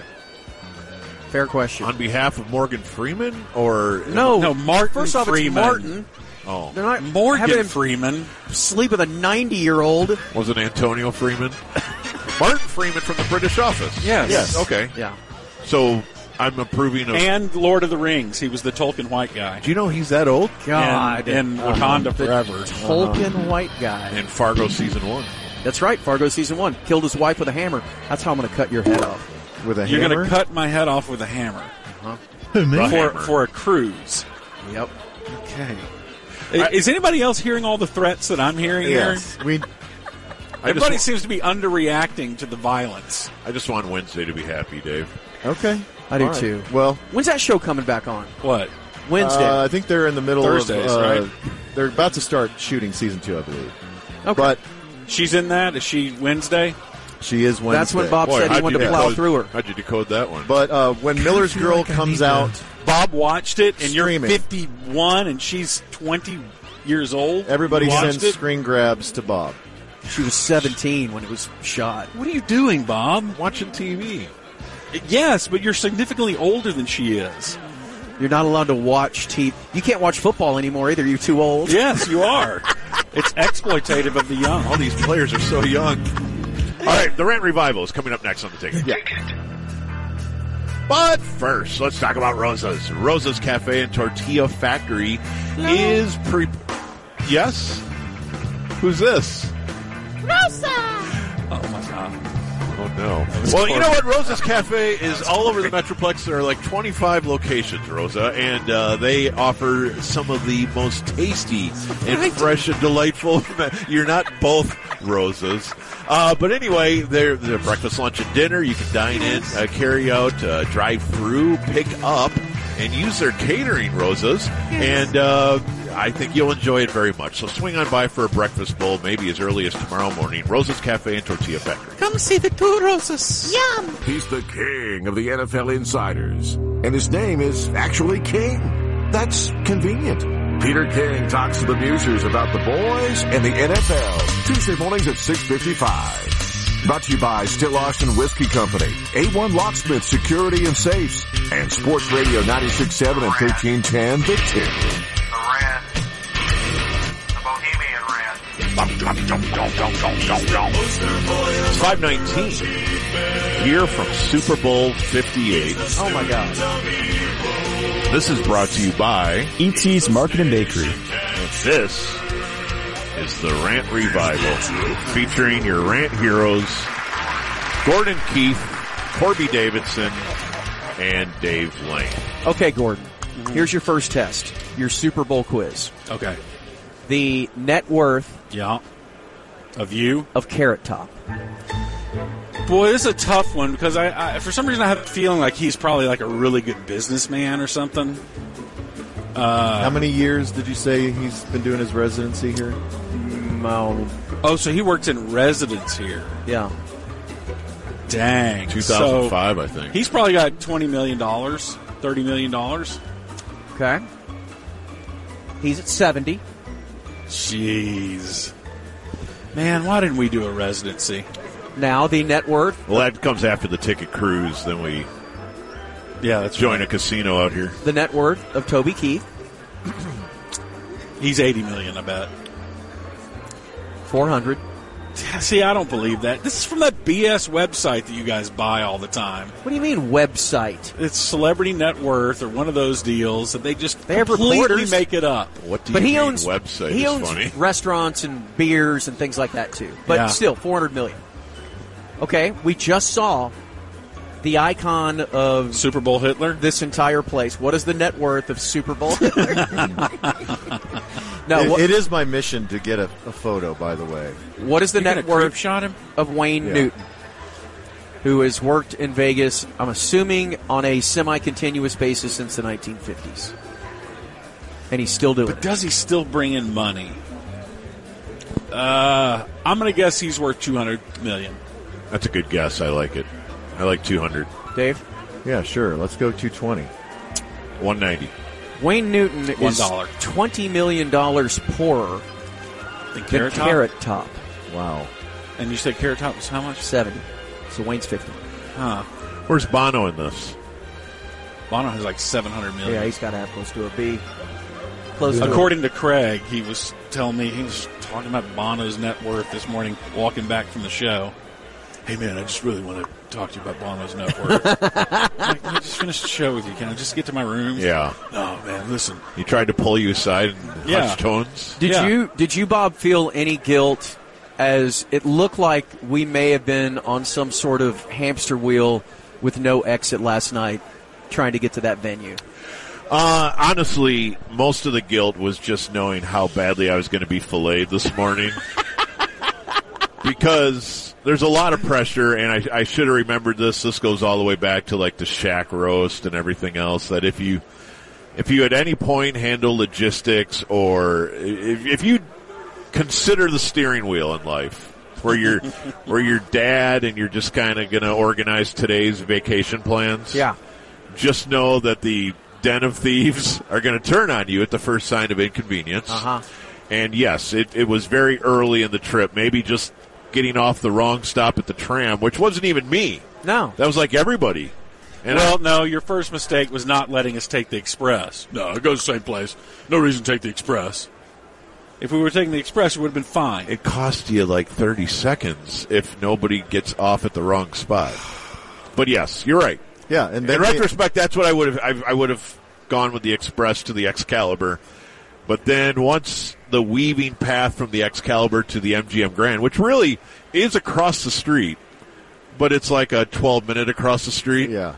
Fair question. On behalf of Morgan Freeman, or No, No, Martin First off, Freeman. it's Martin. Oh, They're not Morgan having him Freeman. sleep with a ninety-year-old. was it Antonio Freeman? Martin Freeman from the British Office. Yes. Yes. Okay. Yeah. So I'm approving of. And Lord of the Rings. He was the Tolkien white guy. do you know he's that old? God. And, and Wakanda forever. Tolkien white guy. In Fargo season one. That's right. Fargo season one. Killed his wife with a hammer. That's how I'm going to cut your head off. With a You're hammer? going to cut my head off with a hammer. The For, hammer. for a cruise. Yep. Okay. Is anybody else hearing all the threats that I'm hearing Yes. here? We, I just, Everybody wa- seems to be underreacting to the violence. I just want Wednesday to be happy, Dave. okay. I do All right. too. Well, When's that show coming back on? What? Wednesday. uh, I think they're in the middle Thursdays, of. Uh, right? They're about to start shooting season two, I believe. okay. But She's in that? Is she Wednesday? she is Wednesday. That's when Bob Boy, said he how'd wanted you to plow decode- through her. How'd you decode that one? But uh, when Miller's feel Girl like I comes need to- out, Bob watched it, and Streaming. you're fifty-one, and she's twenty years old. everybody You watched sends it? screen grabs to Bob. She was seventeen when it was shot. What are you doing, Bob? Watching T V. Yes, but you're significantly older than she is. You're not allowed to watch T V. You can't watch football anymore either. You're too old. Yes, you are. It's exploitative of the young. All these players are so young. All right, the Rant Revival is coming up next on the ticket. Yeah. But first, let's talk about Rosa's. Rosa's Cafe and Tortilla Factory is pre. Yes? Who's this? Rosa! Oh, my God. Oh, no. Well, you know what? Rosa's Cafe is all over the Metroplex. There are like twenty-five locations, Rosa, and uh, they offer some of the most tasty and fresh and delightful. You're not both Rosas. Uh, but anyway, they're, they're breakfast, lunch, and dinner. You can dine in, uh, carry out, uh, drive through, pick up, and use their catering, Rosas. And uh, I think you'll enjoy it very much. So swing on by for a breakfast bowl, maybe as early as tomorrow morning. Rosa's Cafe and Tortilla Factory. Come see the two Rosas. Yum! He's the king of the N F L insiders, and his name is actually King. That's convenient. Peter King talks to the musers about the boys and the N F L, Tuesday mornings at six fifty-five. Brought to you by Still Austin Whiskey Company, A one Locksmith Security and Safes, and Sports Radio ninety-six point seven and thirteen ten The Tip. It's five nineteen. Here from Super Bowl fifty-eight. Oh, my God. This is brought to you by E T's Market and Bakery. And this is the Rant Revival, featuring your rant heroes, Gordon Keith, Corby Davidson, and Dave Lane. Okay, Gordon. Here's your first test. Your Super Bowl quiz. Okay. The net worth Yeah. Of you? of Carrot Top. Boy, this is a tough one because I, I, for some reason, I have a feeling like he's probably like a really good businessman or something. Uh, How many years did you say he's been doing his residency here? Oh, oh, so he works in residence here. yeah. Dang. two thousand five, So I think. he's probably got twenty million dollars, thirty million dollars. Okay. He's at seventy. Jeez. Man, why didn't we do a residency? Now the net worth. Well, that comes after the ticket cruise. Then we Yeah, that's join right. a casino out here. The net worth of Toby Keith. He's eighty million dollars, I bet. four hundred. See, I don't believe that. This is from that B S website that you guys buy all the time. What do you mean website? It's Celebrity Net Worth or one of those deals that they just They have completely reporters. make it up. What do But you he mean owns website he is owns funny? restaurants and beers and things like that too. But Yeah. still, four hundred million. Okay, we just saw the icon of Super Bowl Hitler. This entire place. What is the net worth of Super Bowl Hitler? no, It- what, it is my mission to get a, a photo, by the way. what is the You net gonna creep worth shot him? of Wayne Yeah. Newton, who has worked in Vegas? I'm assuming on a semi-continuous basis since the nineteen fifties, and he's still doing But it. does he still bring in money? Uh, I'm going to guess he's worth two hundred million dollars. That's a good guess. I like it. I like two hundred. Dave, Yeah, sure. Let's go two twenty. one ninety. Wayne Newton One is dollar. twenty million dollars poorer The than Carrot Top? Carrot Top. Wow. And you said Carrot Top was how much? seventy. So Wayne's fifty. Huh. Where's Bono in this? Bono has like seven hundred million. Yeah, he's got to have close to a B. Close to According to Craig, he was telling me, he was talking about Bono's net worth this morning walking back from the show. Hey, man, I just really want to talk to you about Bono's net worth. Like, let me just finish the show with you. Can I just get to my room? Yeah. Oh, man, listen. He tried to pull you aside in Yeah. hushed tones. Did Yeah. you did you Bob feel any guilt as it looked like we may have been on some sort of hamster wheel with no exit last night trying to get to that venue? Uh, honestly, most of the guilt was just knowing how badly I was going to be filleted this morning. Because there's a lot of pressure, and I, I should have remembered this. This goes all the way back to like the Shaq roast and everything else. That if you, if you at any point handle logistics, or if, if you consider the steering wheel in life, where you're, where your dad and you're just kind of going to organize today's vacation plans. Yeah. Just know that the den of thieves are going to turn on you at the first sign of inconvenience. Uh-huh. And yes, it, it was very early in the trip. Maybe just getting off the wrong stop at the tram, which wasn't even me. No. That was like everybody. And well, I, no, your first mistake was not letting us take the express. No, it goes the same place. No reason to take the express. If we were taking the express, it would have been fine. it cost you like thirty seconds if nobody gets off at the wrong spot. But yes, you're right. Yeah, and In then they- retrospect, that's what I would have. I, I would have gone with the Express to the Excalibur. But then once the weaving path from the Excalibur to the M G M Grand, which really is across the street, but it's like a twelve minute across the street. Yeah.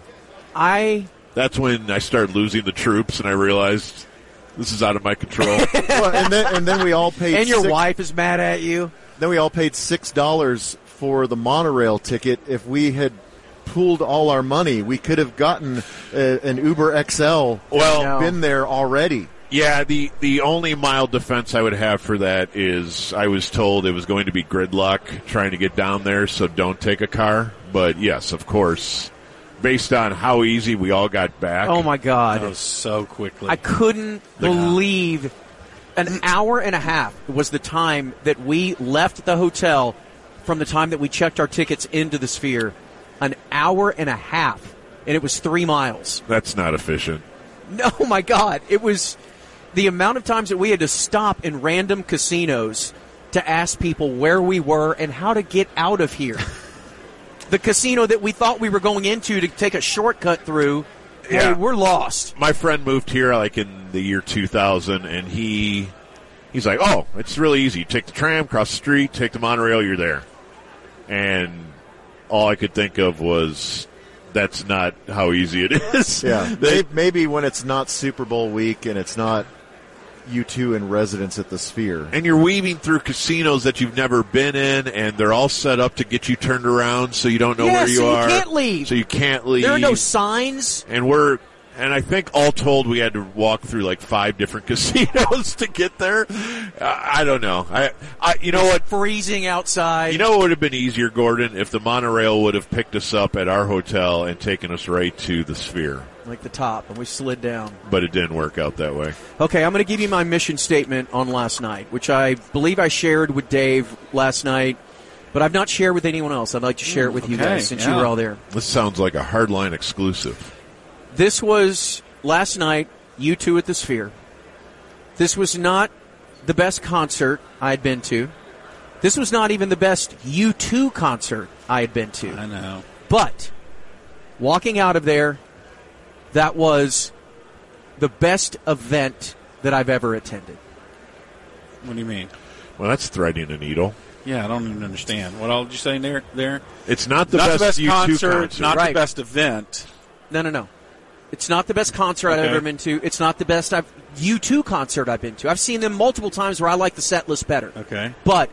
I That's when I started losing the troops, and I realized this is out of my control. Well, and then and then we all paid. and your six, wife is mad at you. Then we all paid six dollars for the monorail ticket. If we had pooled all our money, we could have gotten a, an Uber X L. Well, and been there already. Yeah, the, the only mild defense I would have for that is I was told it was going to be gridlock trying to get down there, so don't take a car. But yes, of course, based on how easy we all got back. Oh my God! That was so quickly. I couldn't believe an hour and a half was the time that we left the hotel from the time that we checked our tickets into the Sphere. An hour and a half, and it was three miles. That's not efficient. No, my God. It was the amount of times that we had to stop in random casinos to ask people where we were and how to get out of here. The casino that we thought we were going into to take a shortcut through, Yeah. hey, we're lost. My friend moved here like in the year two thousand, and he he's like, oh, it's really easy. You take the tram, cross the street, take the monorail, you're there. And all I could think of was that's not how easy it is. Yeah, They- maybe, maybe when it's not Super Bowl week and it's not you two in residence at the Sphere. And you're weaving through casinos that you've never been in, and they're all set up to get you turned around so you don't know Yeah, where you so you are. can't leave. So you can't leave. There are no signs. And we're, and I think all told, we had to walk through like five different casinos to get there. Uh, I don't know. I, I, you know what? Freezing outside. You know what would have been easier, Gordon, if the monorail would have picked us up at our hotel and taken us right to the Sphere. Like the top, and we slid down. But it didn't work out that way. Okay, I'm going to give you my mission statement on last night, which I believe I shared with Dave last night, but I've not shared with anyone else. I'd like to share it with you Okay, guys since yeah. you were all there. This sounds like a hardline exclusive. This was last night, U two at the Sphere. This was not the best concert I had been to. This was not even the best U two concert I had been to. I know. But walking out of there, that was the best event that I've ever attended. What do you mean? Well, that's threading a needle. Yeah, I don't even understand. What all did you say there? There, it's not the not best, the best U two concert, concert. not Right. the best event. No, no, no. It's not the best concert I've Okay. ever been to. It's not the best I've, U two concert I've been to. I've seen them multiple times where I like the set list better. Okay. But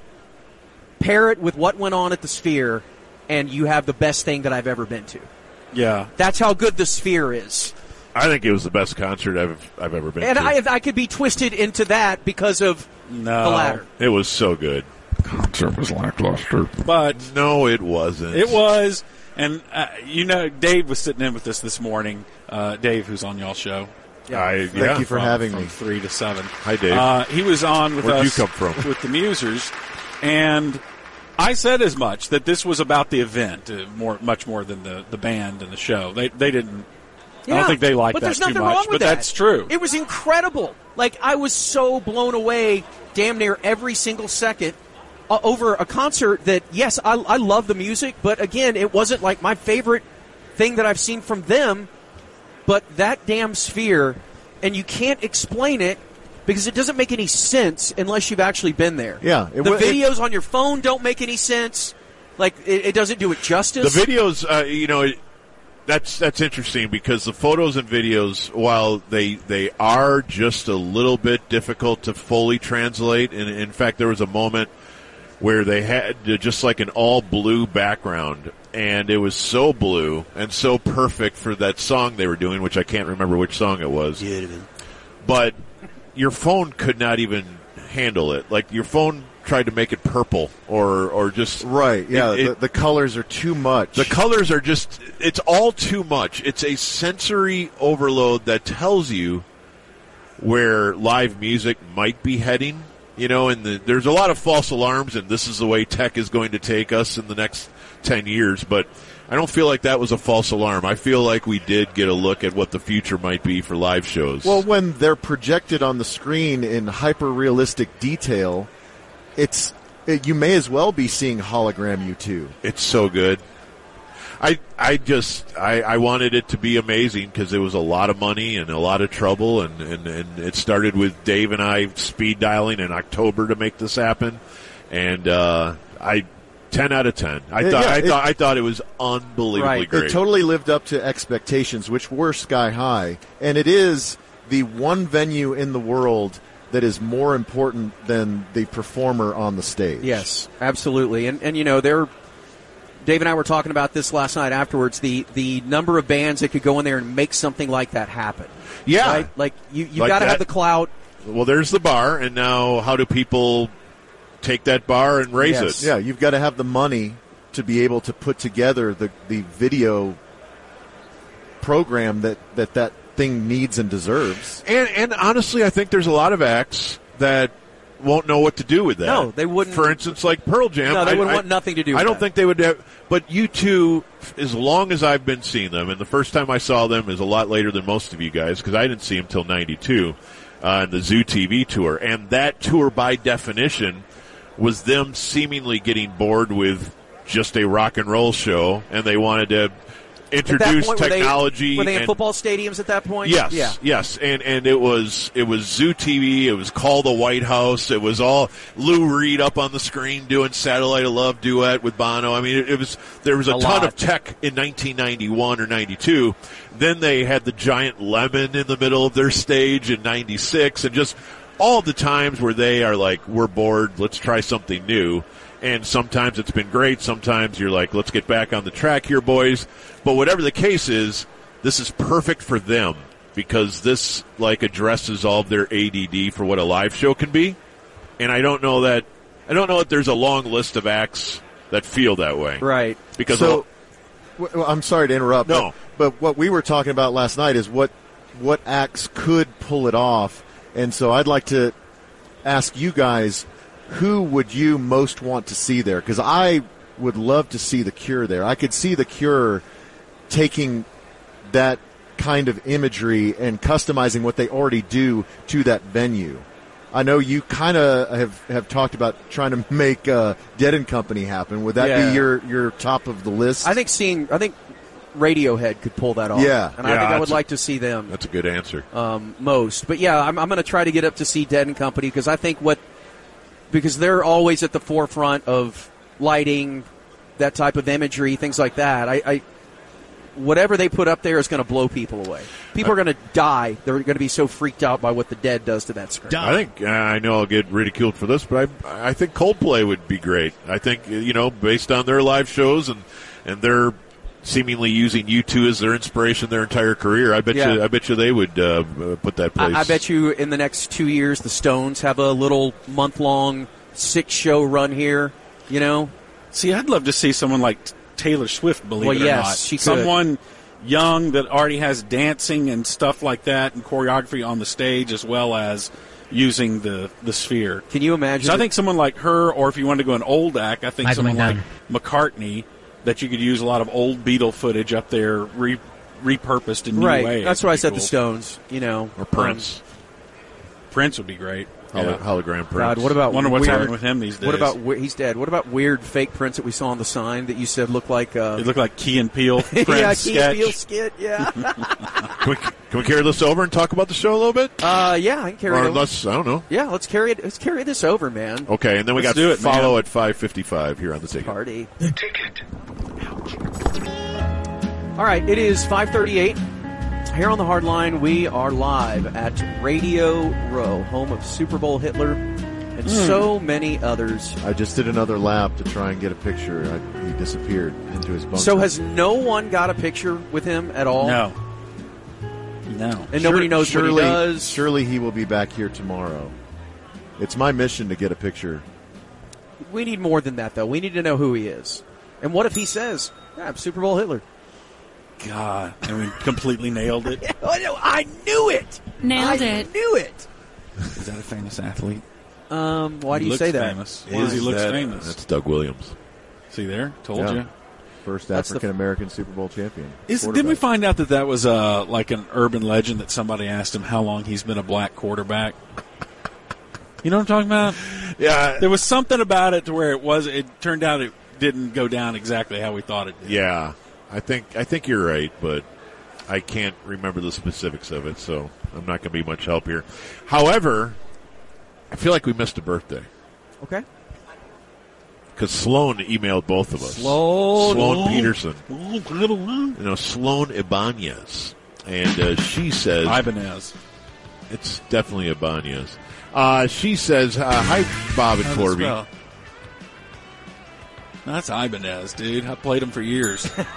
pair it with what went on at the Sphere, and you have the best thing that I've ever been to. Yeah. That's how good the Sphere is. I think it was the best concert I've I've ever been And to. I, I could be twisted into that because of No. the latter. It was so good. Concert was lackluster. But no, it wasn't. It was. And, uh, you know, Dave was sitting in with us this morning. Uh, Dave, who's on y'all's show. I, Thank yeah. you for from, having from me. three to seven. Hi, Dave. Uh, he was on with Where'd us you come from? with the Musers, and I said as much that this was about the event, uh, more, much more than the, the band and the show. They they didn't. I Yeah, don't think they liked but that there's too nothing much, wrong with but that. that's true. It was incredible. Like, I was so blown away damn near every single second uh, over a concert that, yes, I, I love the music, but again, it wasn't like my favorite thing that I've seen from them, but that damn Sphere, and you can't explain it because it doesn't make any sense unless you've actually been there. Yeah, it the wa- it- videos on your phone don't make any sense. Like, it, it doesn't do it justice. The videos, uh, you know, it, that's that's interesting because the photos and videos, while they they are just a little bit difficult to fully translate, and in fact, there was a moment where they had just like an all blue background, and it was so blue and so perfect for that song they were doing, which I can't remember which song it was. But your phone could not even handle it. Like, your phone tried to make it purple or or just Right, yeah, it- it- the, the colors are too much. the colors are just, it's all too much. It's a sensory overload that tells you where live music might be heading, you know, and the, there's a lot of false alarms, and this is the way tech is going to take us in the next ten years, but I don't feel like that was a false alarm. I feel like we did get a look at what the future might be for live shows. Well, when they're projected on the screen in hyper-realistic detail, it's it, you may as well be seeing hologram U two. It's so good. I I just I, I wanted it to be amazing because it was a lot of money and a lot of trouble, and, and, and it started with Dave and I speed dialing in October to make this happen, and uh, I ten out of ten. I It- thought yeah, I it- thought I thought it was unbelievably great. It totally lived up to expectations, which were sky high, and it is the one venue in the world that is more important than the performer on the stage. Yes, absolutely. And and you know, there Dave and I were talking about this last night afterwards, the the number of bands that could go in there and make something like that happen. Yeah. Right? Like you you Like got to have that. the clout. Well, there's the bar, and now how do people take that bar and raise Yes. it? Yeah, you've got to have the money to be able to put together the, the video program that, that that thing needs and deserves. And and honestly, I think there's a lot of acts that won't know what to do with that. No, they wouldn't. For instance, like Pearl Jam. No, they I- wouldn't I- want nothing to do with I don't that. think they would have. But you two, as long as I've been seeing them, and the first time I saw them is a lot later than most of you guys because I didn't see them till ninety-two on the Zoo T V tour. And that tour, by definition, was them seemingly getting bored with just a rock and roll show, and they wanted to At that introduce point, were they- technology. Were they in and- football stadiums at that point? Yes, Yeah. yes, and and it was it was Zoo T V. It was Call the White House. It was all Lou Reed up on the screen doing "Satellite of Love" duet with Bono. I mean, it, it was there was a, A ton lot. of tech in nineteen ninety-one or ninety-two. Then they had the giant lemon in the middle of their stage in ninety-six, and just all the times where they are like, "We're bored. Let's try something new." And sometimes it's been great. Sometimes you're like, let's get back on the track here, boys. But whatever the case is, this is perfect for them because this like addresses all of their A D D for what a live show can be. And I don't know that I don't know that there's a long list of acts that feel that way. Right. Because So, all- w- well, I'm sorry to interrupt. No. But, but what we were talking about last night is what what acts could pull it off. And so I'd like to ask you guys, who would you most want to see there? Because I would love to see The Cure there. I could see The Cure taking that kind of imagery and customizing what they already do to that venue. I know you kind of have, have talked about trying to make uh, Dead and Company happen. Would that Yeah. be your, your top of the list? I think seeing, I think Radiohead could pull that off. Yeah. And I Yeah, think I would that's a- like to see them. That's a good answer. Um, most. But yeah, I'm, I'm going to try to get up to see Dead and Company because I think what, because they're always at the forefront of lighting, that type of imagery, things like that. I, I whatever they put up there is going to blow people away. People are going to die. They're going to be so freaked out by what the Dead does to that screen. I think uh, I know I'll get ridiculed for this, but I, I think Coldplay would be great. I think you know, based on their live shows and and their seemingly using U two as their inspiration their entire career, I bet Yeah. you I bet you they would uh, put that place. I, I bet you in the next two years, the Stones have a little month-long six-show run here. You know, See, I'd love to see someone like Taylor Swift, believe Well, it or yes, not. she could. Someone young that already has dancing and stuff like that and choreography on the stage as well as using the, the sphere. Can you imagine? So I think someone like her, or if you want to go an old act, I think Michael someone McDonald. like McCartney, that you could use a lot of old Beatle footage up there, re, repurposed in new right. ways. That's why I would be said cool. the Stones. You know, or Prince. Prince would be great. Holo- Yeah. hologram Prince. God, what about Wonder what's weird, happening with him these days. What about we- he's dead? What about weird fake Prince that we saw on the sign that you said looked like? Uh, It looked like Key and Peele Prince yeah, Key sketch. and Peele skit. Yeah. Can we, can we carry this over and talk about the show a little bit? uh, yeah, I can carry or it over. unless I don't know. Yeah, let's carry it. Let's carry this over, man. Okay, and then we Let's got do it, follow man. at five fifty-five here on the ticket. Party. The ticket. All right, it is five thirty-eight. Here on the Hard Line, we are live at Radio Row, home of Super Bowl Hitler and Mm. so many others. I just did another lap to try and get a picture. I, he disappeared into his bunker. So has no one got a picture with him at all? No. No. And nobody knows surely, what he does? Surely he will be back here tomorrow. It's my mission to get a picture. We need more than that, though. We need to know who he is. And what if he says, yeah, I'm Super Bowl Hitler? God, I mean, completely nailed it. Oh, no, I knew it. Nailed I it. knew it. Is that a famous athlete? Um, why do He you looks say that? famous. Why? Is he looks That- famous? That's Doug Williams. See there? Told Yeah. you. First That's the- African American Super Bowl champion. Is, didn't quarterback. we find out that that was uh, like an urban legend that somebody asked him how long he's been a black quarterback? You know what I'm talking about? Yeah. There was something about it to where it was. It turned out it didn't go down exactly how we thought it did. Yeah, I think I think you're right, but I can't remember the specifics of it, so I'm not going to be much help here. However, I feel like we missed a birthday Okay. because Sloan emailed both of us. Sloan. Sloan Peterson. You You know, Sloan Ibanez, and uh, she says Ibanez. it's definitely Ibanez. Uh, she says, uh, "Hi, Bob and How's it Corby." spell? No, that's Ibanez, dude. I played him for years.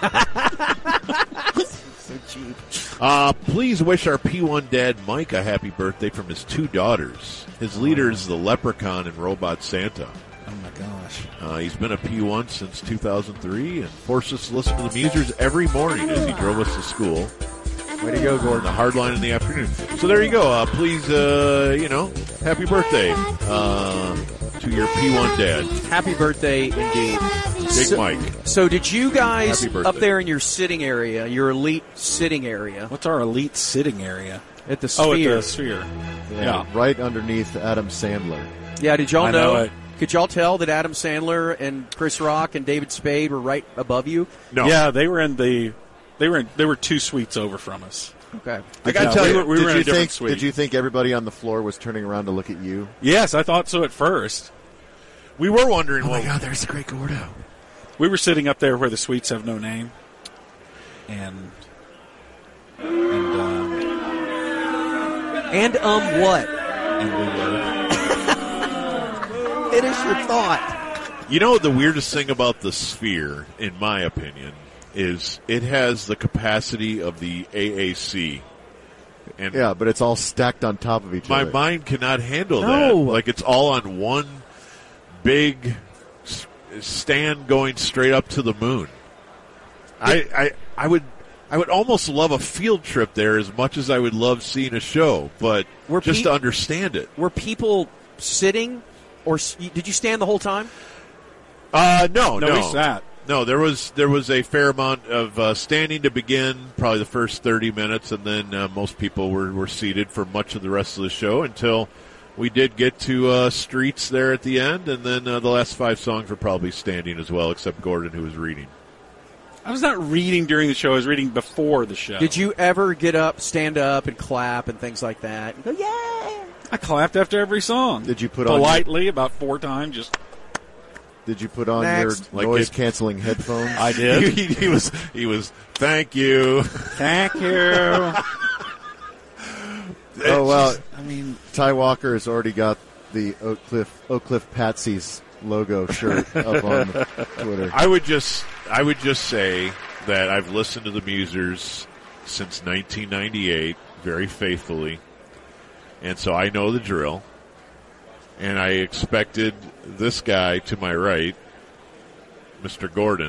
So cheap. Uh, please wish our P one dad Mike a happy birthday from his two daughters. His leader is the Leprechaun and Robot Santa. Oh my gosh. Uh, he's been a P one since two thousand three and forced us to listen to the Musers every morning as he drove us to school. Way to go, On Gordon. the hard line in the afternoon. So there you go. Uh, please, uh, you know, happy birthday uh, to your P one dad, Happy birthday, indeed. Big so, Mike. So did you guys Happy birthday. up there in your sitting area, your elite sitting area What's our elite sitting area? at the Oh, at Sphere? the Sphere. Yeah, Yeah. right underneath Adam Sandler. Yeah, did y'all I know know? it. Could y'all tell that Adam Sandler and Chris Rock and David Spade were right above you? No. Yeah, they were in the. They were in, they were two suites over from us. Okay. I got to Yeah, tell we you, were- we did were in you a different think? suite. Did you think everybody on the floor was turning around to look at you? Yes, I thought so at first. we were wondering. Oh my well, God! There's the great Gordo. We were sitting up there where the suites have no name, and and um, And um, what? and we were. Finish your thought. You know, the weirdest thing about the Sphere, in my opinion, is it has the capacity of the A A C. And Yeah, but it's all stacked on top of each my other. mind cannot handle No. that. Like, it's all on one big s- stand going straight up to the moon. I, I, I would... I would almost love a field trip there as much as I would love seeing a show, but Were just pe- to understand it. Were people sitting, or s- did you stand the whole time? Uh, no, No, no. we sat. No, there was there was a fair amount of uh, standing to begin, probably the first thirty minutes, and then uh, most people were, were seated for much of the rest of the show until we did get to uh, Streets there at the end, and then uh, the last five songs were probably standing as well, except Gordon, who was reading. I was not reading during the show. I was reading before the show. Did you ever get up, stand up, and clap and things like that? And go, yeah! I clapped after every song. Did you put on politely your, about four times? Just did you put on Next. your noise canceling headphones? I did. he, he was he was. Thank you, thank you. Oh well, I mean, Ty Walker has already got the Oak Cliff Oak Cliff Patsy's logo shirt up on Twitter. I would just I would just say that I've listened to the Musers since nineteen ninety-eight very faithfully, and so I know the drill. And I expected this guy to my right, Mister Gordon,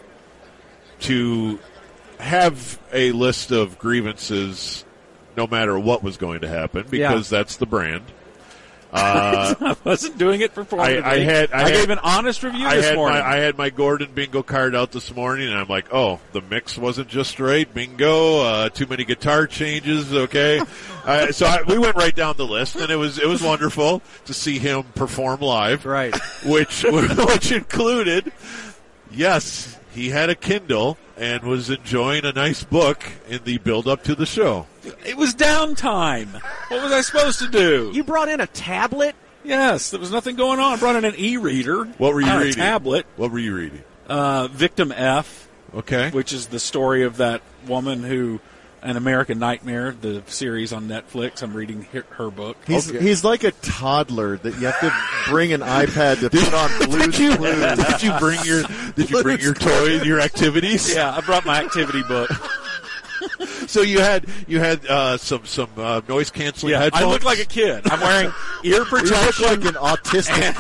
to have a list of grievances no matter what was going to happen, because yeah. that's the brand. Uh, I wasn't doing it for I, I had. I, I had, gave an honest review I this had morning. My, I had my Gordon bingo card out this morning, and I'm like, oh, the mix wasn't just right. Bingo. Uh, too many guitar changes. Okay. uh, so I, we went right down the list, and it was it was wonderful to see him perform live. Right. Which which included, yes, he had a Kindle and was enjoying a nice book in the build-up to the show. It was downtime. What was I supposed to do? You brought in a tablet? Yes, there was nothing going on. I brought in an e-reader. What were you uh, reading? A tablet. What were you reading? Uh, Victim F. Okay. Which is the story of that woman who, An American Nightmare, the series on Netflix. I'm reading her, her book. He's okay. he's like a toddler that you have to bring an iPad to put on Blue's did you, Clues. Did you bring your Did you bring your toy, your activities? Yeah, I brought my activity book. So you had you had uh, some some uh, noise canceling yeah, headphones. I look like a kid. I'm wearing ear protection. You look like an autistic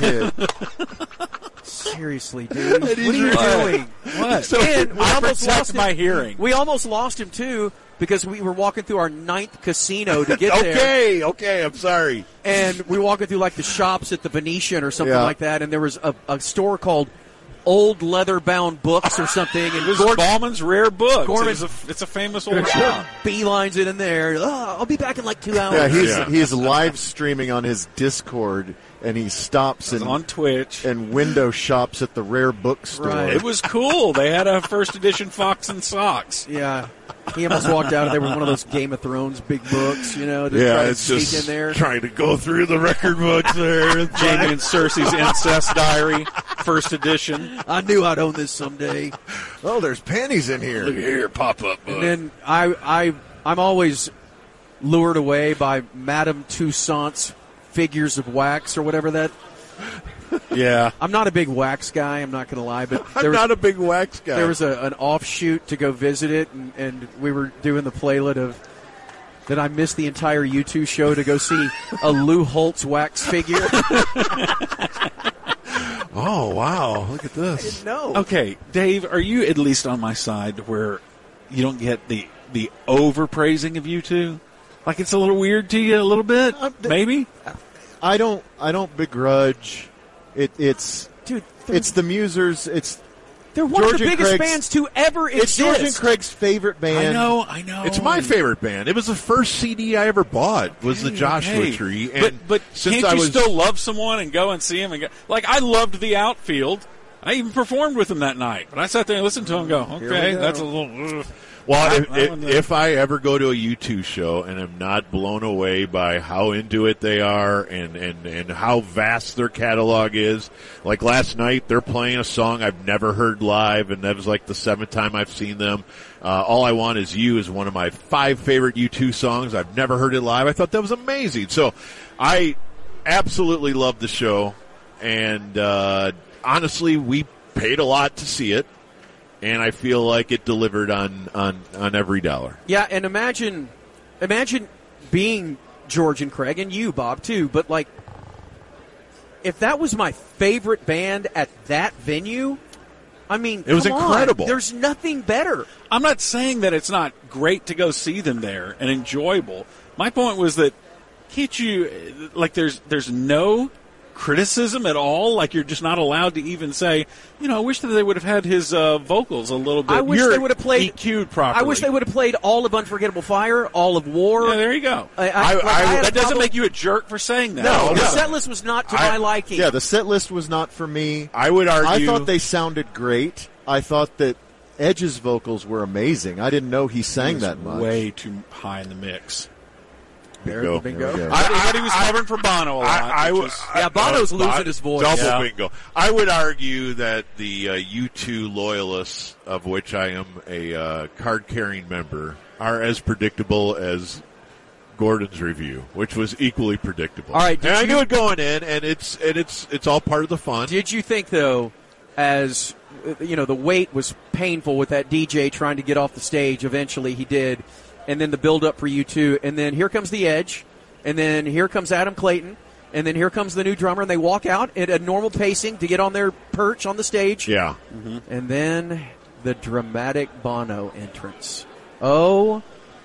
kid. Seriously, dude, what are you really? doing? What? So and we I almost lost my him. hearing. We almost lost him too because we were walking through our ninth casino to get okay, there. Okay, okay, I'm sorry. And we were walking through like the shops at the Venetian or something yeah. like that, and there was a, a store called Old Leather-Bound Books or something. And it was Gordon, Ballman's Rare Books. Gorman, it a, it's a famous old shop. Beelines it in there. Oh, I'll be back in like two hours. Yeah, he's yeah. he's live streaming on his Discord, and he stops and on Twitch and window shops at the Rare Bookstore. Right. It was cool. They had a first edition Fox and Socks. Yeah. He almost walked out of there with one of those Game of Thrones big books, you know, to yeah, try to it's sneak just in there. Trying to go through the record books there. Jamie and Cersei's Incest Diary, first edition. I knew I'd own this someday. Oh, there's panties in here. Look at here, pop up book. And then I, I, I'm always lured away by Madame Toussaint's Figures of Wax or whatever that. Yeah. I'm not a big wax guy, I'm not going to lie, but I'm there was, not a big wax guy. there was a, an offshoot to go visit it, and, and we were doing the playlet of that I missed the entire U two show to go see a Lou Holtz wax figure. Oh, wow. Look at this. No. Okay, Dave, are you at least on my side where you don't get the, the overpraising of U two? Like it's a little weird to you a little bit? Uh, th- Maybe? I don't I don't begrudge it. It's Dude, it's the Musers. It's they're one George of the and biggest Craig's- bands to ever it's exist. George and Craig's favorite band. I know, I know. It's my favorite band. It was the first C D I ever bought. Was the Okay, Joshua okay. Tree, and But, but since can't I you was still love someone and go and see him? And go, like, I loved The Outfield. I even performed with him that night. But I sat there and listened to him and go, okay, go. that's a little... Ugh. Well, That- if, that if, one, uh, if I ever go to a U two show and I'm not blown away by how into it they are and, and, and how vast their catalog is, like last night they're playing a song I've never heard live, and that was like the seventh time I've seen them. Uh, All I Want Is You is one of my five favorite U two songs. I've never heard it live. I thought that was amazing. So I absolutely love the show, and uh, honestly, we paid a lot to see it. And I feel like it delivered on, on, on every dollar. Yeah, and imagine, imagine being George and Craig, and you, Bob, too. But like, if that was my favorite band at that venue, I mean, it was come incredible. On, there's nothing better. I'm not saying that it's not great to go see them there and enjoyable. My point was that can't you, like, there's there's no criticism at all? Like you're just not allowed to even say, you know, I wish that they would have had his uh, vocals a little bit. I wish You're they would have played E Q'd properly. I wish they would have played all of Unforgettable Fire, all of War. Yeah, there you go. I, I, I- like, I- I had a that doesn't problem- make you a jerk for saying that. No, the no. set list was not to I- my liking. Yeah, the set list was not for me. I would argue. I thought they sounded great. I thought that Edge's vocals were amazing. I didn't know he sang He was that much. way too high in the mix. Bingo. Bingo. There we go. I, I thought he was covering for Bono a lot. I, I, which would- was- Yeah, Bono's uh, losing Bon- his voice. Double Yeah. bingo. I would argue that the uh, U two loyalists, of which I am a uh, card-carrying member, are as predictable as Gordon's review, which was equally predictable. All right, did and I you- knew it going in, and it's and it's it's all part of the fun. Did you think, though, as uh, you know, the wait was painful with that D J trying to get off the stage? Eventually, he did, and then the build-up for you two, and then here comes the Edge, and then here comes Adam Clayton, and then here comes the new drummer, and they walk out at a normal pacing to get on their perch on the stage. Yeah. And then the dramatic Bono entrance. Oh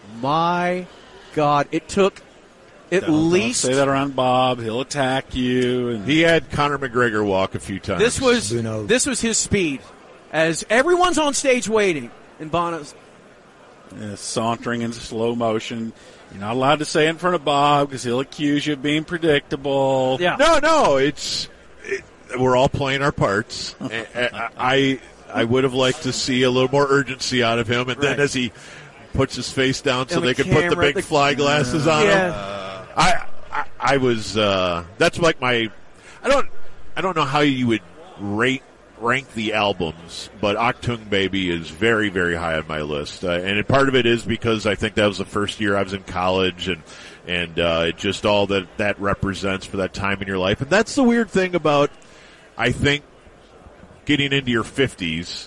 my God! It took at Don't- don't least say that around Bob. He'll attack you. And He had Conor McGregor walk a few times. This was Who knows? this was his speed, as everyone's on stage waiting, and Bono's. uh, sauntering in slow motion. You're not allowed to say it in front of Bob because he'll accuse you of being predictable. Yeah. No, no, it's it, we're all playing our parts. I, I I would have liked to see a little more urgency out of him, and then Right. as he puts his face down so And the they can put the camera, big the- fly glasses on Yeah. him. I, I I was uh, that's like my I don't I don't know how you would rate rank the albums, but Achtung Baby is very, very high on my list. Uh, and it, part of it is because I think that was the first year I was in college, and and uh, it just all that that represents for that time in your life. And that's the weird thing about, I think, getting into your fifties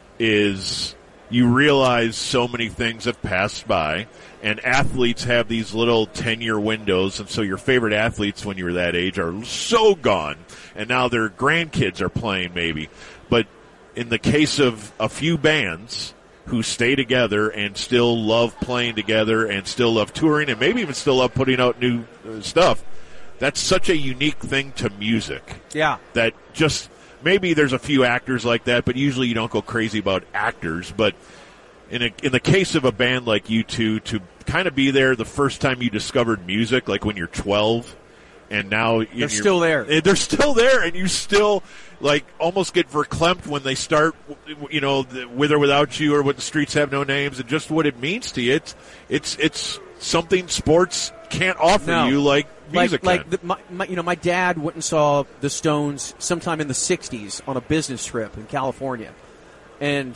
is you realize so many things have passed by, and athletes have these little ten-year windows, and so your favorite athletes when you were that age are so gone, and now their grandkids are playing maybe. But in the case of a few bands who stay together and still love playing together and still love touring and maybe even still love putting out new uh, stuff, that's such a unique thing to music. Yeah. That just... Maybe there's a few actors like that, but usually you don't go crazy about actors. But in a, in the case of a band like U two, to kind of be there the first time you discovered music, like when you're twelve, and now They're still there. They're still there, and you still like almost get verklempt when they start, you know, the, with or without you, or when the streets have no names, and just what it means to you. It's it's it's something sports can't offer No. you like music like, can. like the, my, my, you know, my dad went and saw the Stones sometime in the sixties on a business trip in California, and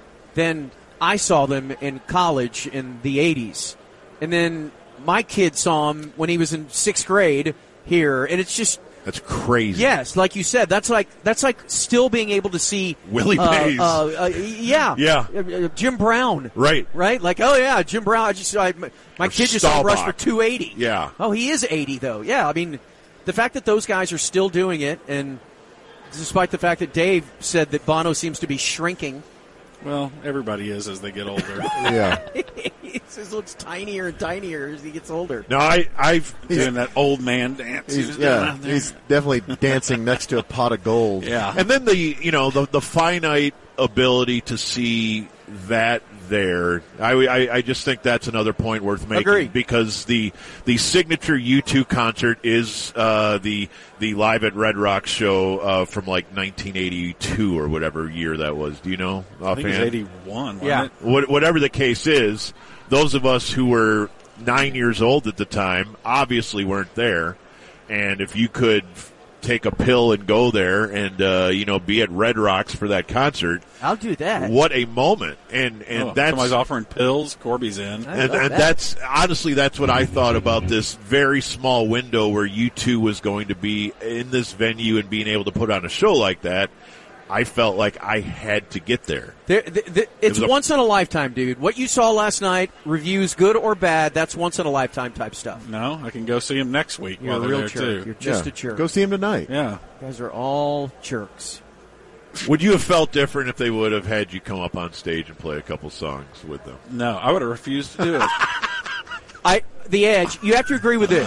then I saw them in college in the eighties, and then my kid saw him when he was in sixth grade here, and it's just That's crazy. yes, like you said, that's like that's like still being able to see Willie uh, Mays. uh, uh, yeah, Yeah. Uh, uh, Jim Brown, Right. right, like oh yeah, Jim Brown. I just I, my my Or kid just saw Rush for Staubach. two eighty. Yeah. Oh, he is eighty, though. Yeah, I mean, the fact that those guys are still doing it, and despite the fact that Dave said that Bono seems to be shrinking. Well, everybody is as they get older. Yeah. He just looks tinier and tinier as he gets older. No, I, I've Doing that old man dance. he He's, was doing yeah, out there. he's definitely dancing next to a pot of gold. Yeah. and then the you know the the finite ability to see that there. I, I, I just think that's another point worth making. Agreed. Because the the signature U two concert is uh, the the Live at Red Rocks show uh, from like nineteen eighty-two or whatever year that was. Do you know? I think it was offhand? eighty-one, wasn't Yeah. it? What, whatever the case is, those of us who were nine years old at the time obviously weren't there. And if you could f- take a pill and go there and, uh, you know, be at Red Rocks for that concert, I'll do that. what a moment. And, and Oh, that's, somebody's offering pills. Corby's in. I and, love and that. that's, honestly, that's what I thought about this very small window where U two was going to be in this venue and being able to put on a show like that. I felt like I had to get there. There, th th it's was a- once in a lifetime, dude. What you saw last night, reviews good or bad, that's once in a lifetime type stuff. No, I can go see him next week You're while a they're real there, jerk. too. You're just Yeah. a jerk. Go see him tonight. Yeah. You guys are all jerks. Would you have felt different if they would have had you come up on stage and play a couple songs with them? No, I would have refused to do it. I the Edge. You have to agree with this.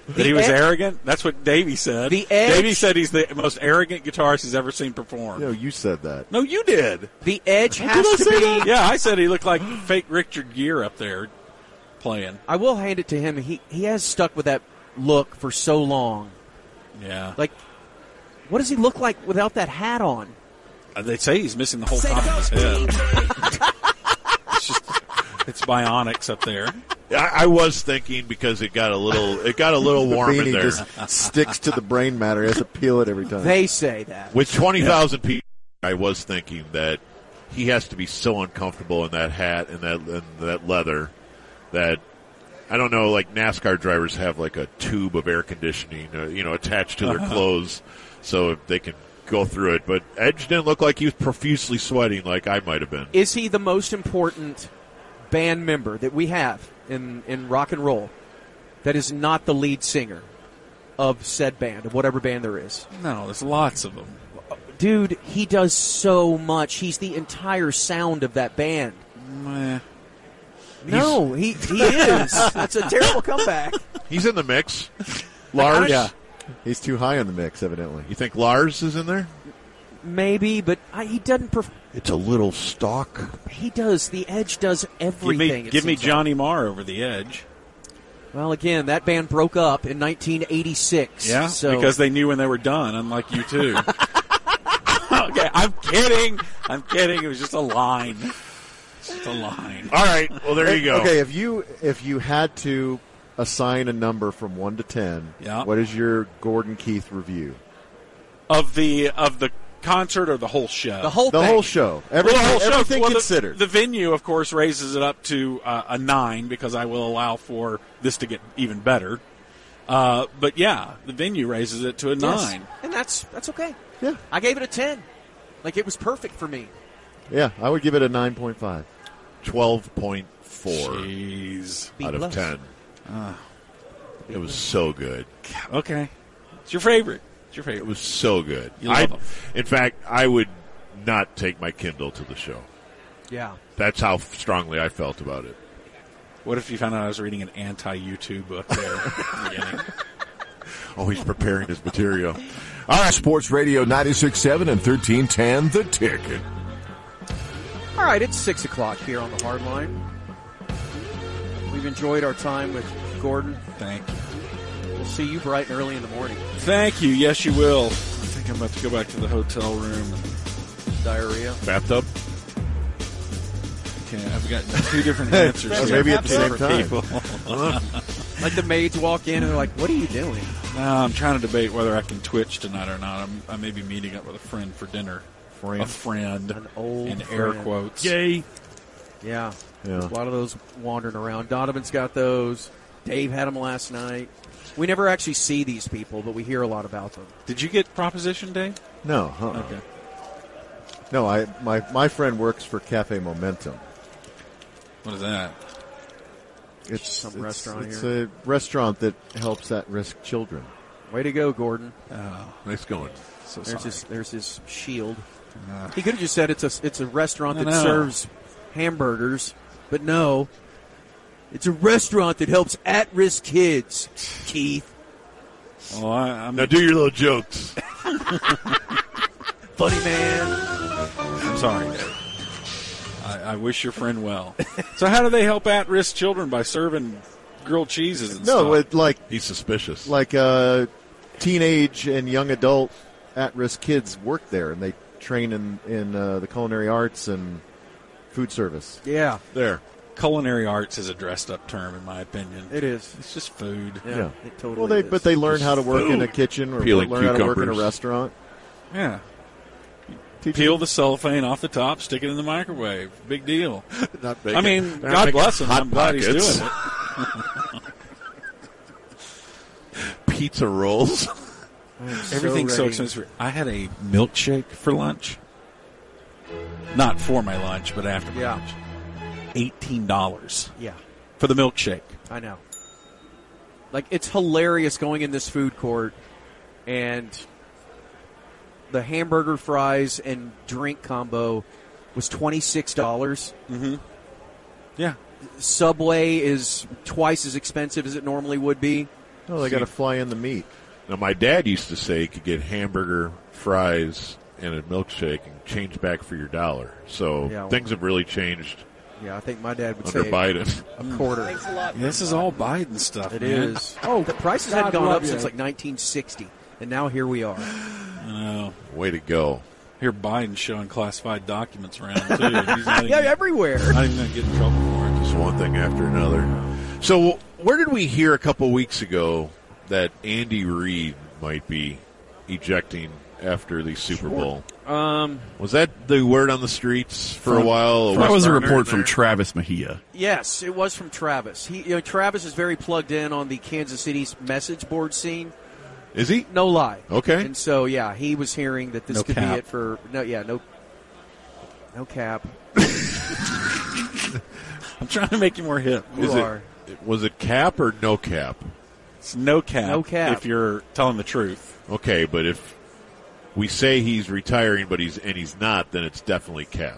That he was Ed- arrogant? That's what Davey said. The Edge- Davey said he's the most arrogant guitarist he's ever seen perform. No, you said that. No, you did. The Edge Did has I to say be. that? Yeah, I said he looked like fake Richard Gere up there playing. I will hand it to him. He he has stuck with that look for so long. Yeah. Like, what does he look like without that hat on? Uh, they say he's missing the whole top of his head. It's just, it's bionics up there. I, I was thinking because it got a little it got a little warm in Beanie there. just sticks to the brain matter. He has to peel it every time. They say that. With twenty thousand people, I was thinking that he has to be so uncomfortable in that hat and that and that leather that I don't know. Like NASCAR drivers have like a tube of air conditioning, uh, you know, attached to their Uh-huh. clothes, so they can go through it. But Edge didn't look like he was profusely sweating like I might have been. Is he the most important band member that we have in, in rock and roll that is not the lead singer of said band, of whatever band there is? No, there's lots of them. Dude, he does so much. He's the entire sound of that band. Meh. No, he, he is. That's a terrible comeback. He's in the mix. Lars, Yeah. He's too high on the mix, evidently. You think Lars is in there? Maybe, but I, he doesn't. Perf- It's a little stock. he does. The Edge does Give everything. me, it give me seems like. Johnny Marr over the Edge. Well, again, that band broke up in nineteen eighty-six. Yeah, so because they knew when they were done, unlike you two. Okay, I'm kidding. I'm kidding. It was just a line. Just a line. All right. Well, there you go. Okay, if you if you had to assign a number from one to ten, Yeah. what is your Gordon Keith review? Of the of the concert or the whole show? the whole The thing. whole show, everything, Well, the whole show, everything well, the- considered. The, venue, of course, raises it up to uh, a nine because I will allow for this to get even better. Uh, but yeah, the venue raises it to a Yes. nine. and that's that's okay. Yeah. I gave it a ten. Like it was perfect for me. yeah, I would give it a nine point five. twelve point four Jeez. B out of plus. ten. Uh, It was so good. okay, it's your favorite. It's your It favorite. was so good. You love I, 'em. in fact, I would not take my Kindle to the show. Yeah. That's how strongly I felt about it. What if you found out I was reading an anti-YouTube book there at the beginning? Oh, he's preparing his material. All right. Sports Radio ninety-six point seven and thirteen ten, The Ticket. All right, it's six o'clock here on the Hard Line. We've enjoyed our time with Gordon. Thank you. We'll see you bright and early in the morning. Thank you. Yes, you will. I think I'm about to go back to the hotel room. Diarrhea. Bathtub? Okay, I've got two different answers. Or here maybe from at the same different time. people. Like the maids walk in and they're like, "What are you doing?" No, I'm trying to debate whether I can Twitch tonight or not. I'm, I may be meeting up with a friend for dinner. Friend. A friend. An old in air friend. quotes. Yay. Yeah. Yeah. A lot of those wandering around. Donovan's got those. Dave had them last night. We never actually see these people, but we hear a lot about them. Did you get Proposition Day? No, uh-uh. Okay. no. I my my friend works for Cafe Momentum. What is that? It's Some it's- restaurant It's here. a restaurant that helps at-risk children. Way to go, Gordon. Oh, Nice going. so There's sorry. his, there's his shield. Uh, He could have just said it's a it's a restaurant I that know. serves hamburgers, but no, it's a restaurant that helps at-risk kids. Keith, well, I, I'm, Now do your little jokes. funny man. I'm sorry, Dave. I, I wish your friend well. So how do they help at-risk children by serving grilled cheeses and No, stuff? with like He's suspicious. like uh, teenage and young adult at-risk kids work there, and they train in in uh, the culinary arts and food service. Yeah, There. Culinary arts is a dressed-up term, in my opinion. it is. It's just food. Yeah, Yeah. it totally Well, they is. but they learn how to work in a food. kitchen or Peeling learn how to work in a cucumbers. restaurant. Yeah. Teach Peel the cellophane off the top, stick it in the microwave. Big deal. Not I mean, They're not God making bless him. Hot I'm glad he's Pockets. doing it. Pizza rolls. Everything's so ready. expensive. I had a milkshake for lunch. Not for my lunch, but after my Yeah. lunch. eighteen dollars Yeah, for the milkshake. I know. Like, it's hilarious going in this food court and the hamburger, fries, and drink combo was twenty-six dollars. Mm-hmm. Yeah. Subway is twice as expensive as it normally would be. Oh, they got to fly in the meat. Now, my dad used to say you could get hamburger, fries, and a milkshake and change back for your dollar. So Yeah. things have really changed. Yeah, I think my dad would under say Biden. a quarter. Thanks a lot. This is all Biden stuff. It man. is. Oh, the prices hadn't God gone love up you. since like nineteen sixty, and now here we are. I know. Way to go. Here, Biden showing classified documents around too. He's not Yeah, even, everywhere. Not even going to get in trouble for it. Just one thing after another. So, where did we hear a couple weeks ago that Andy Reid might be ejecting after the Super Bowl? Um, Was that the word on the streets for From- a while? that was a Burner report there? from Travis Mejia. Yes, it was from Travis. He, you know, Travis is very plugged in on the Kansas City's message board scene. Is he? No lie. Okay. And so, yeah, he was hearing that this No could cap. be it for no, yeah, no, no cap. I'm trying to make you more hip. You Is are. it, was it cap or no cap? It's no cap. No cap. If you're telling the truth. Okay, but if we say he's retiring, but he's and he's not, then it's definitely cap,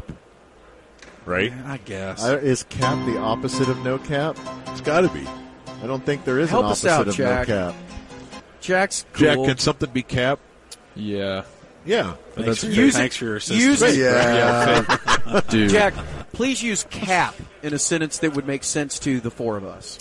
right? Yeah, I guess. I, is cap the opposite of no cap? It's got to be. I don't think there is Help an us opposite out, of Jack. no cap. Jack's cool. Jack, can something be cap? Yeah. Yeah. Thanks, for, use thanks it- for your use assistance. it- Yeah. Dude. Jack, please use cap in a sentence that would make sense to the four of us.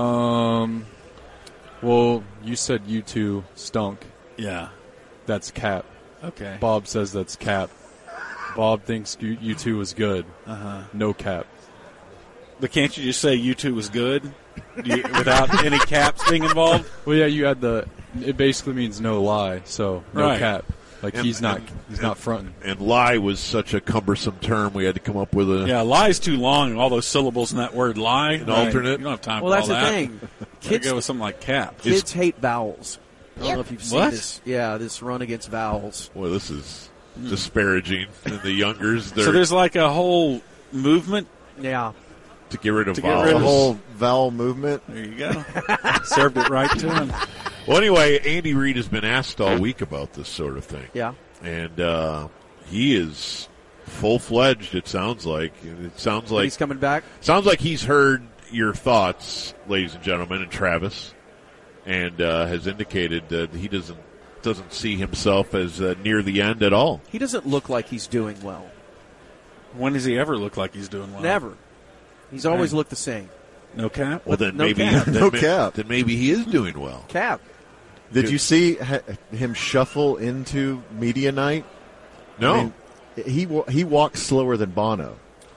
Um. Well, you said you two stunk. Yeah. That's cap. Okay. Bob says that's cap. Bob thinks you, you two was good. Uh-huh. No cap. But can't you just say you two was good Do you, without any caps being involved? Well, yeah, you had the. It basically means no lie, so no Right. cap. Like And- he's not. and- he's and- not fronting. And lie was such a cumbersome term. We had to come up with a Yeah, lie's too long, and all those syllables in that word lie. An alternate. You don't have time Well, for that's all the that. thing. Kids Kids, go with something like cap. kids hate vowels. I don't know if you've seen What? this. Yeah, this run against vowels. Boy, this is disparaging in the youngers. They're So there's like a whole movement. Yeah. to get rid of to get vowels. rid The of- whole vowel movement. There you go. Served it right to him. Well, anyway, Andy Reid has been asked all week about this sort of thing. Yeah. And uh, he is full-fledged, it sounds like. It sounds like He's coming back. sounds like he's heard your thoughts, ladies and gentlemen, and Travis, and uh, has indicated that he doesn't doesn't see himself as uh, near the end at all. He doesn't look like he's doing well. When does he ever look like he's doing well? Never. He's always Okay. looked the same. No cap? Well, then No maybe cap. then No may- cap. Then maybe he is doing well. Cap. Did you see ha- him shuffle into media night? No, I mean, he wa- he walks slower than Bono.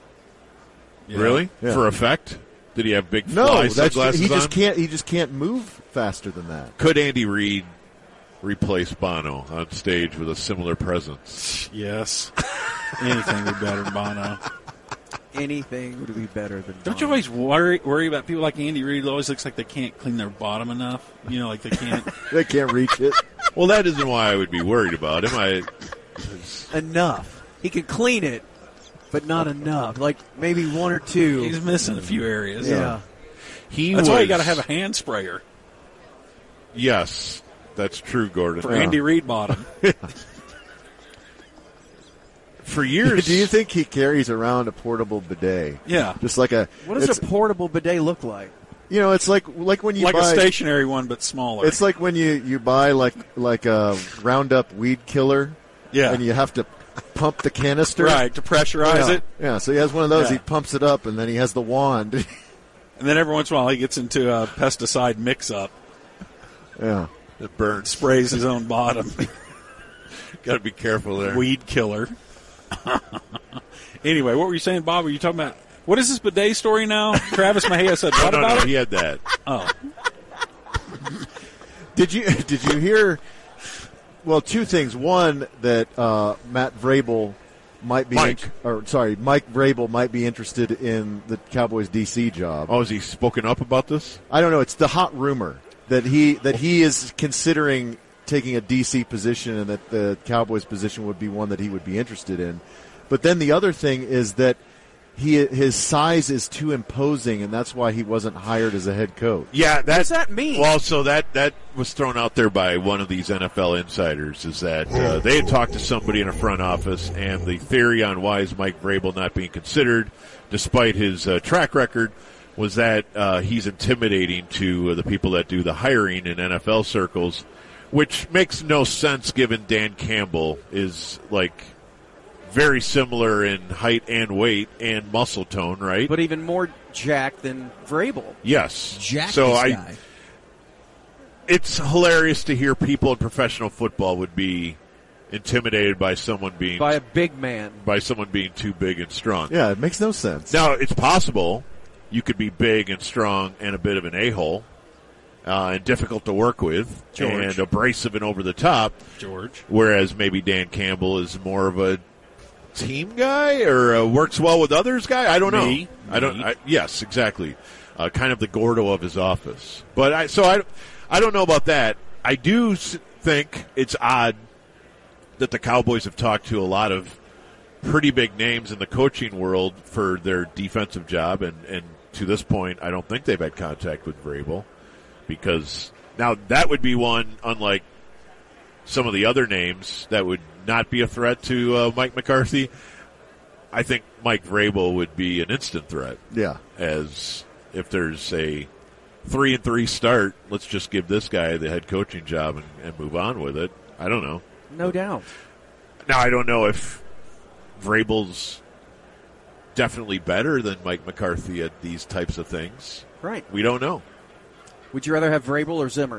Yeah. really, Yeah. for effect. Did he have big No, fly that's sunglasses he just on? can't. He just can't move faster than that. Could Andy Reid replace Bono on stage with a similar presence? Yes. Anything would be better than Bono. Anything would be better than. Don't you always worry worry about people like Andy Reid? It always looks like they can't clean their bottom enough. You know, like they can't. They can't reach it. Well, that isn't why I would be worried about him. I enough? He can clean it, but not enough. Like maybe one or two. He's missing a few areas. Yeah. he That's was, why you got to have a hand sprayer Yes, that's true, Gordon. for Uh, Andy Reid bottom. For years, Do you think he carries around a portable bidet? Yeah. Just like a. What does it's- a portable bidet look like? You know, it's like like when you like buy. a stationary one, but smaller. It's like when you, you buy like like a Roundup weed killer. Yeah. And you have to pump the canister. right to pressurize Yeah. it. Yeah. So he has one of those. Yeah. He pumps it up, and then he has the wand. And then every once in a while he gets into a pesticide mix-up, yeah. it burns. sprays his own bottom. Got to be careful there. Weed killer. Anyway, what were you saying, Bob? Were you talking about what is this bidet story now? Travis Mejia said no, what no, about no, it? he had that. Oh, Did you did you hear? Well, two things. One, that uh, Matt Vrabel might be, Mike. or sorry, Mike Vrabel might be interested in the Cowboys D C job. Oh, has he spoken up about this? I don't know. It's the hot rumor that he that he is considering taking a D C position, and that the Cowboys position would be one that he would be interested in. But then the other thing is that he his size is too imposing, and that's why he wasn't hired as a head coach. Yeah, that, What does that mean? Well, so that that was thrown out there by one of these N F L insiders. Is that uh, they had talked to somebody in a front office, and the theory on why is Mike Vrabel not being considered, despite his uh, track record, was that uh, he's intimidating to the people that do the hiring in N F L circles, which makes no sense given Dan Campbell is like very similar in height and weight and muscle tone, right? But even more jacked than Vrabel. Yes. Jack so this I, guy. It's hilarious to hear people in professional football would be intimidated by someone being by a big man, by someone being too big and strong. Yeah, it makes no sense. Now, it's possible you could be big and strong and a bit of an a-hole uh, and difficult to work with George. and abrasive and over the top. George. Whereas maybe Dan Campbell is more of a team guy or uh, works well with others guy. I don't know. Me? I don't. Me? I, yes, exactly. Uh, kind of the Gordo of his office. But I so I, I don't know about that. I do s- think it's odd that the Cowboys have talked to a lot of pretty big names in the coaching world for their defensive job, and, and to this point, I don't think they've had contact with Vrabel, because now that would be one, unlike some of the other names, that would not be a threat to uh, Mike McCarthy. I think Mike Vrabel would be an instant threat. Yeah. As if there's a three and three start, let's just give this guy the head coaching job and, and move on with it. I don't know. No doubt. Now, I don't know if Vrabel's definitely better than Mike McCarthy at these types of things. Right. We don't know. Would you rather have Vrabel or Zimmer?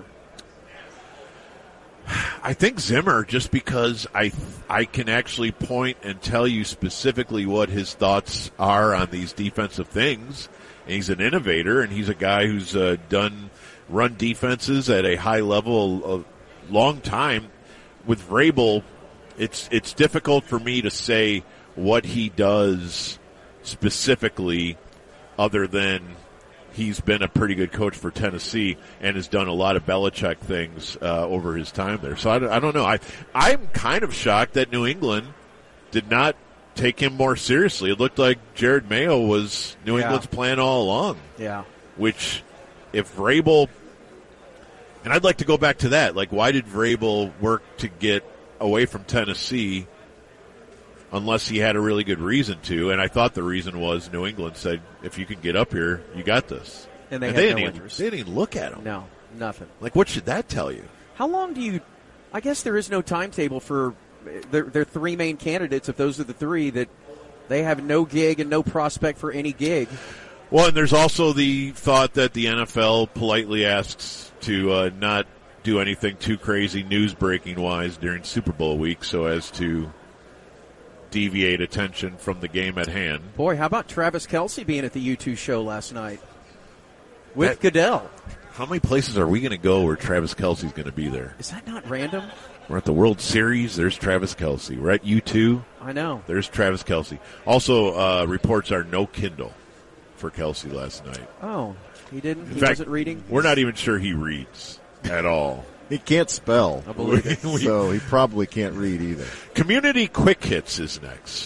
I think Zimmer, just because I I can actually point and tell you specifically what his thoughts are on these defensive things. And he's an innovator, and he's a guy who's uh, done run defenses at a high level a long time. With Vrabel, it's it's difficult for me to say what he does specifically, other than he's been a pretty good coach for Tennessee and has done a lot of Belichick things uh, over his time there. So I don't, I don't know. I, I'm kind of shocked that New England did not take him more seriously. It looked like Jared Mayo was New Yeah. England's plan all along. Yeah. Which, if Vrabel, and I'd like to go back to that, like why did Vrabel work to get away from Tennessee unless he had a really good reason to? And I thought the reason was New England said, if you can get up here, you got this. And they and had they no didn't interest. Even, they didn't even look at him. No, nothing. Like, what should that tell you? How long do you? I guess there is no timetable for their, their three main candidates. If those are the three, that they have no gig and no prospect for any gig. Well, and there's also the thought that the N F L politely asks to uh, not do anything too crazy news breaking wise during Super Bowl week, so as to deviate attention from the game at hand. Boy, how about Travis Kelce being at the U two show last night with That- Goodell? How many places are we going to go where Travis Kelce's going to be there? Is that not random? We're at the World Series. There's Travis Kelce. We're at U two. I know. There's Travis Kelce. Also, uh, reports are no Kindle for Kelce last night. Oh, he didn't. In He fact, wasn't reading. We're not even sure he reads at all. He can't spell, I believe it. so he probably can't read either. Community Quick Hits is next.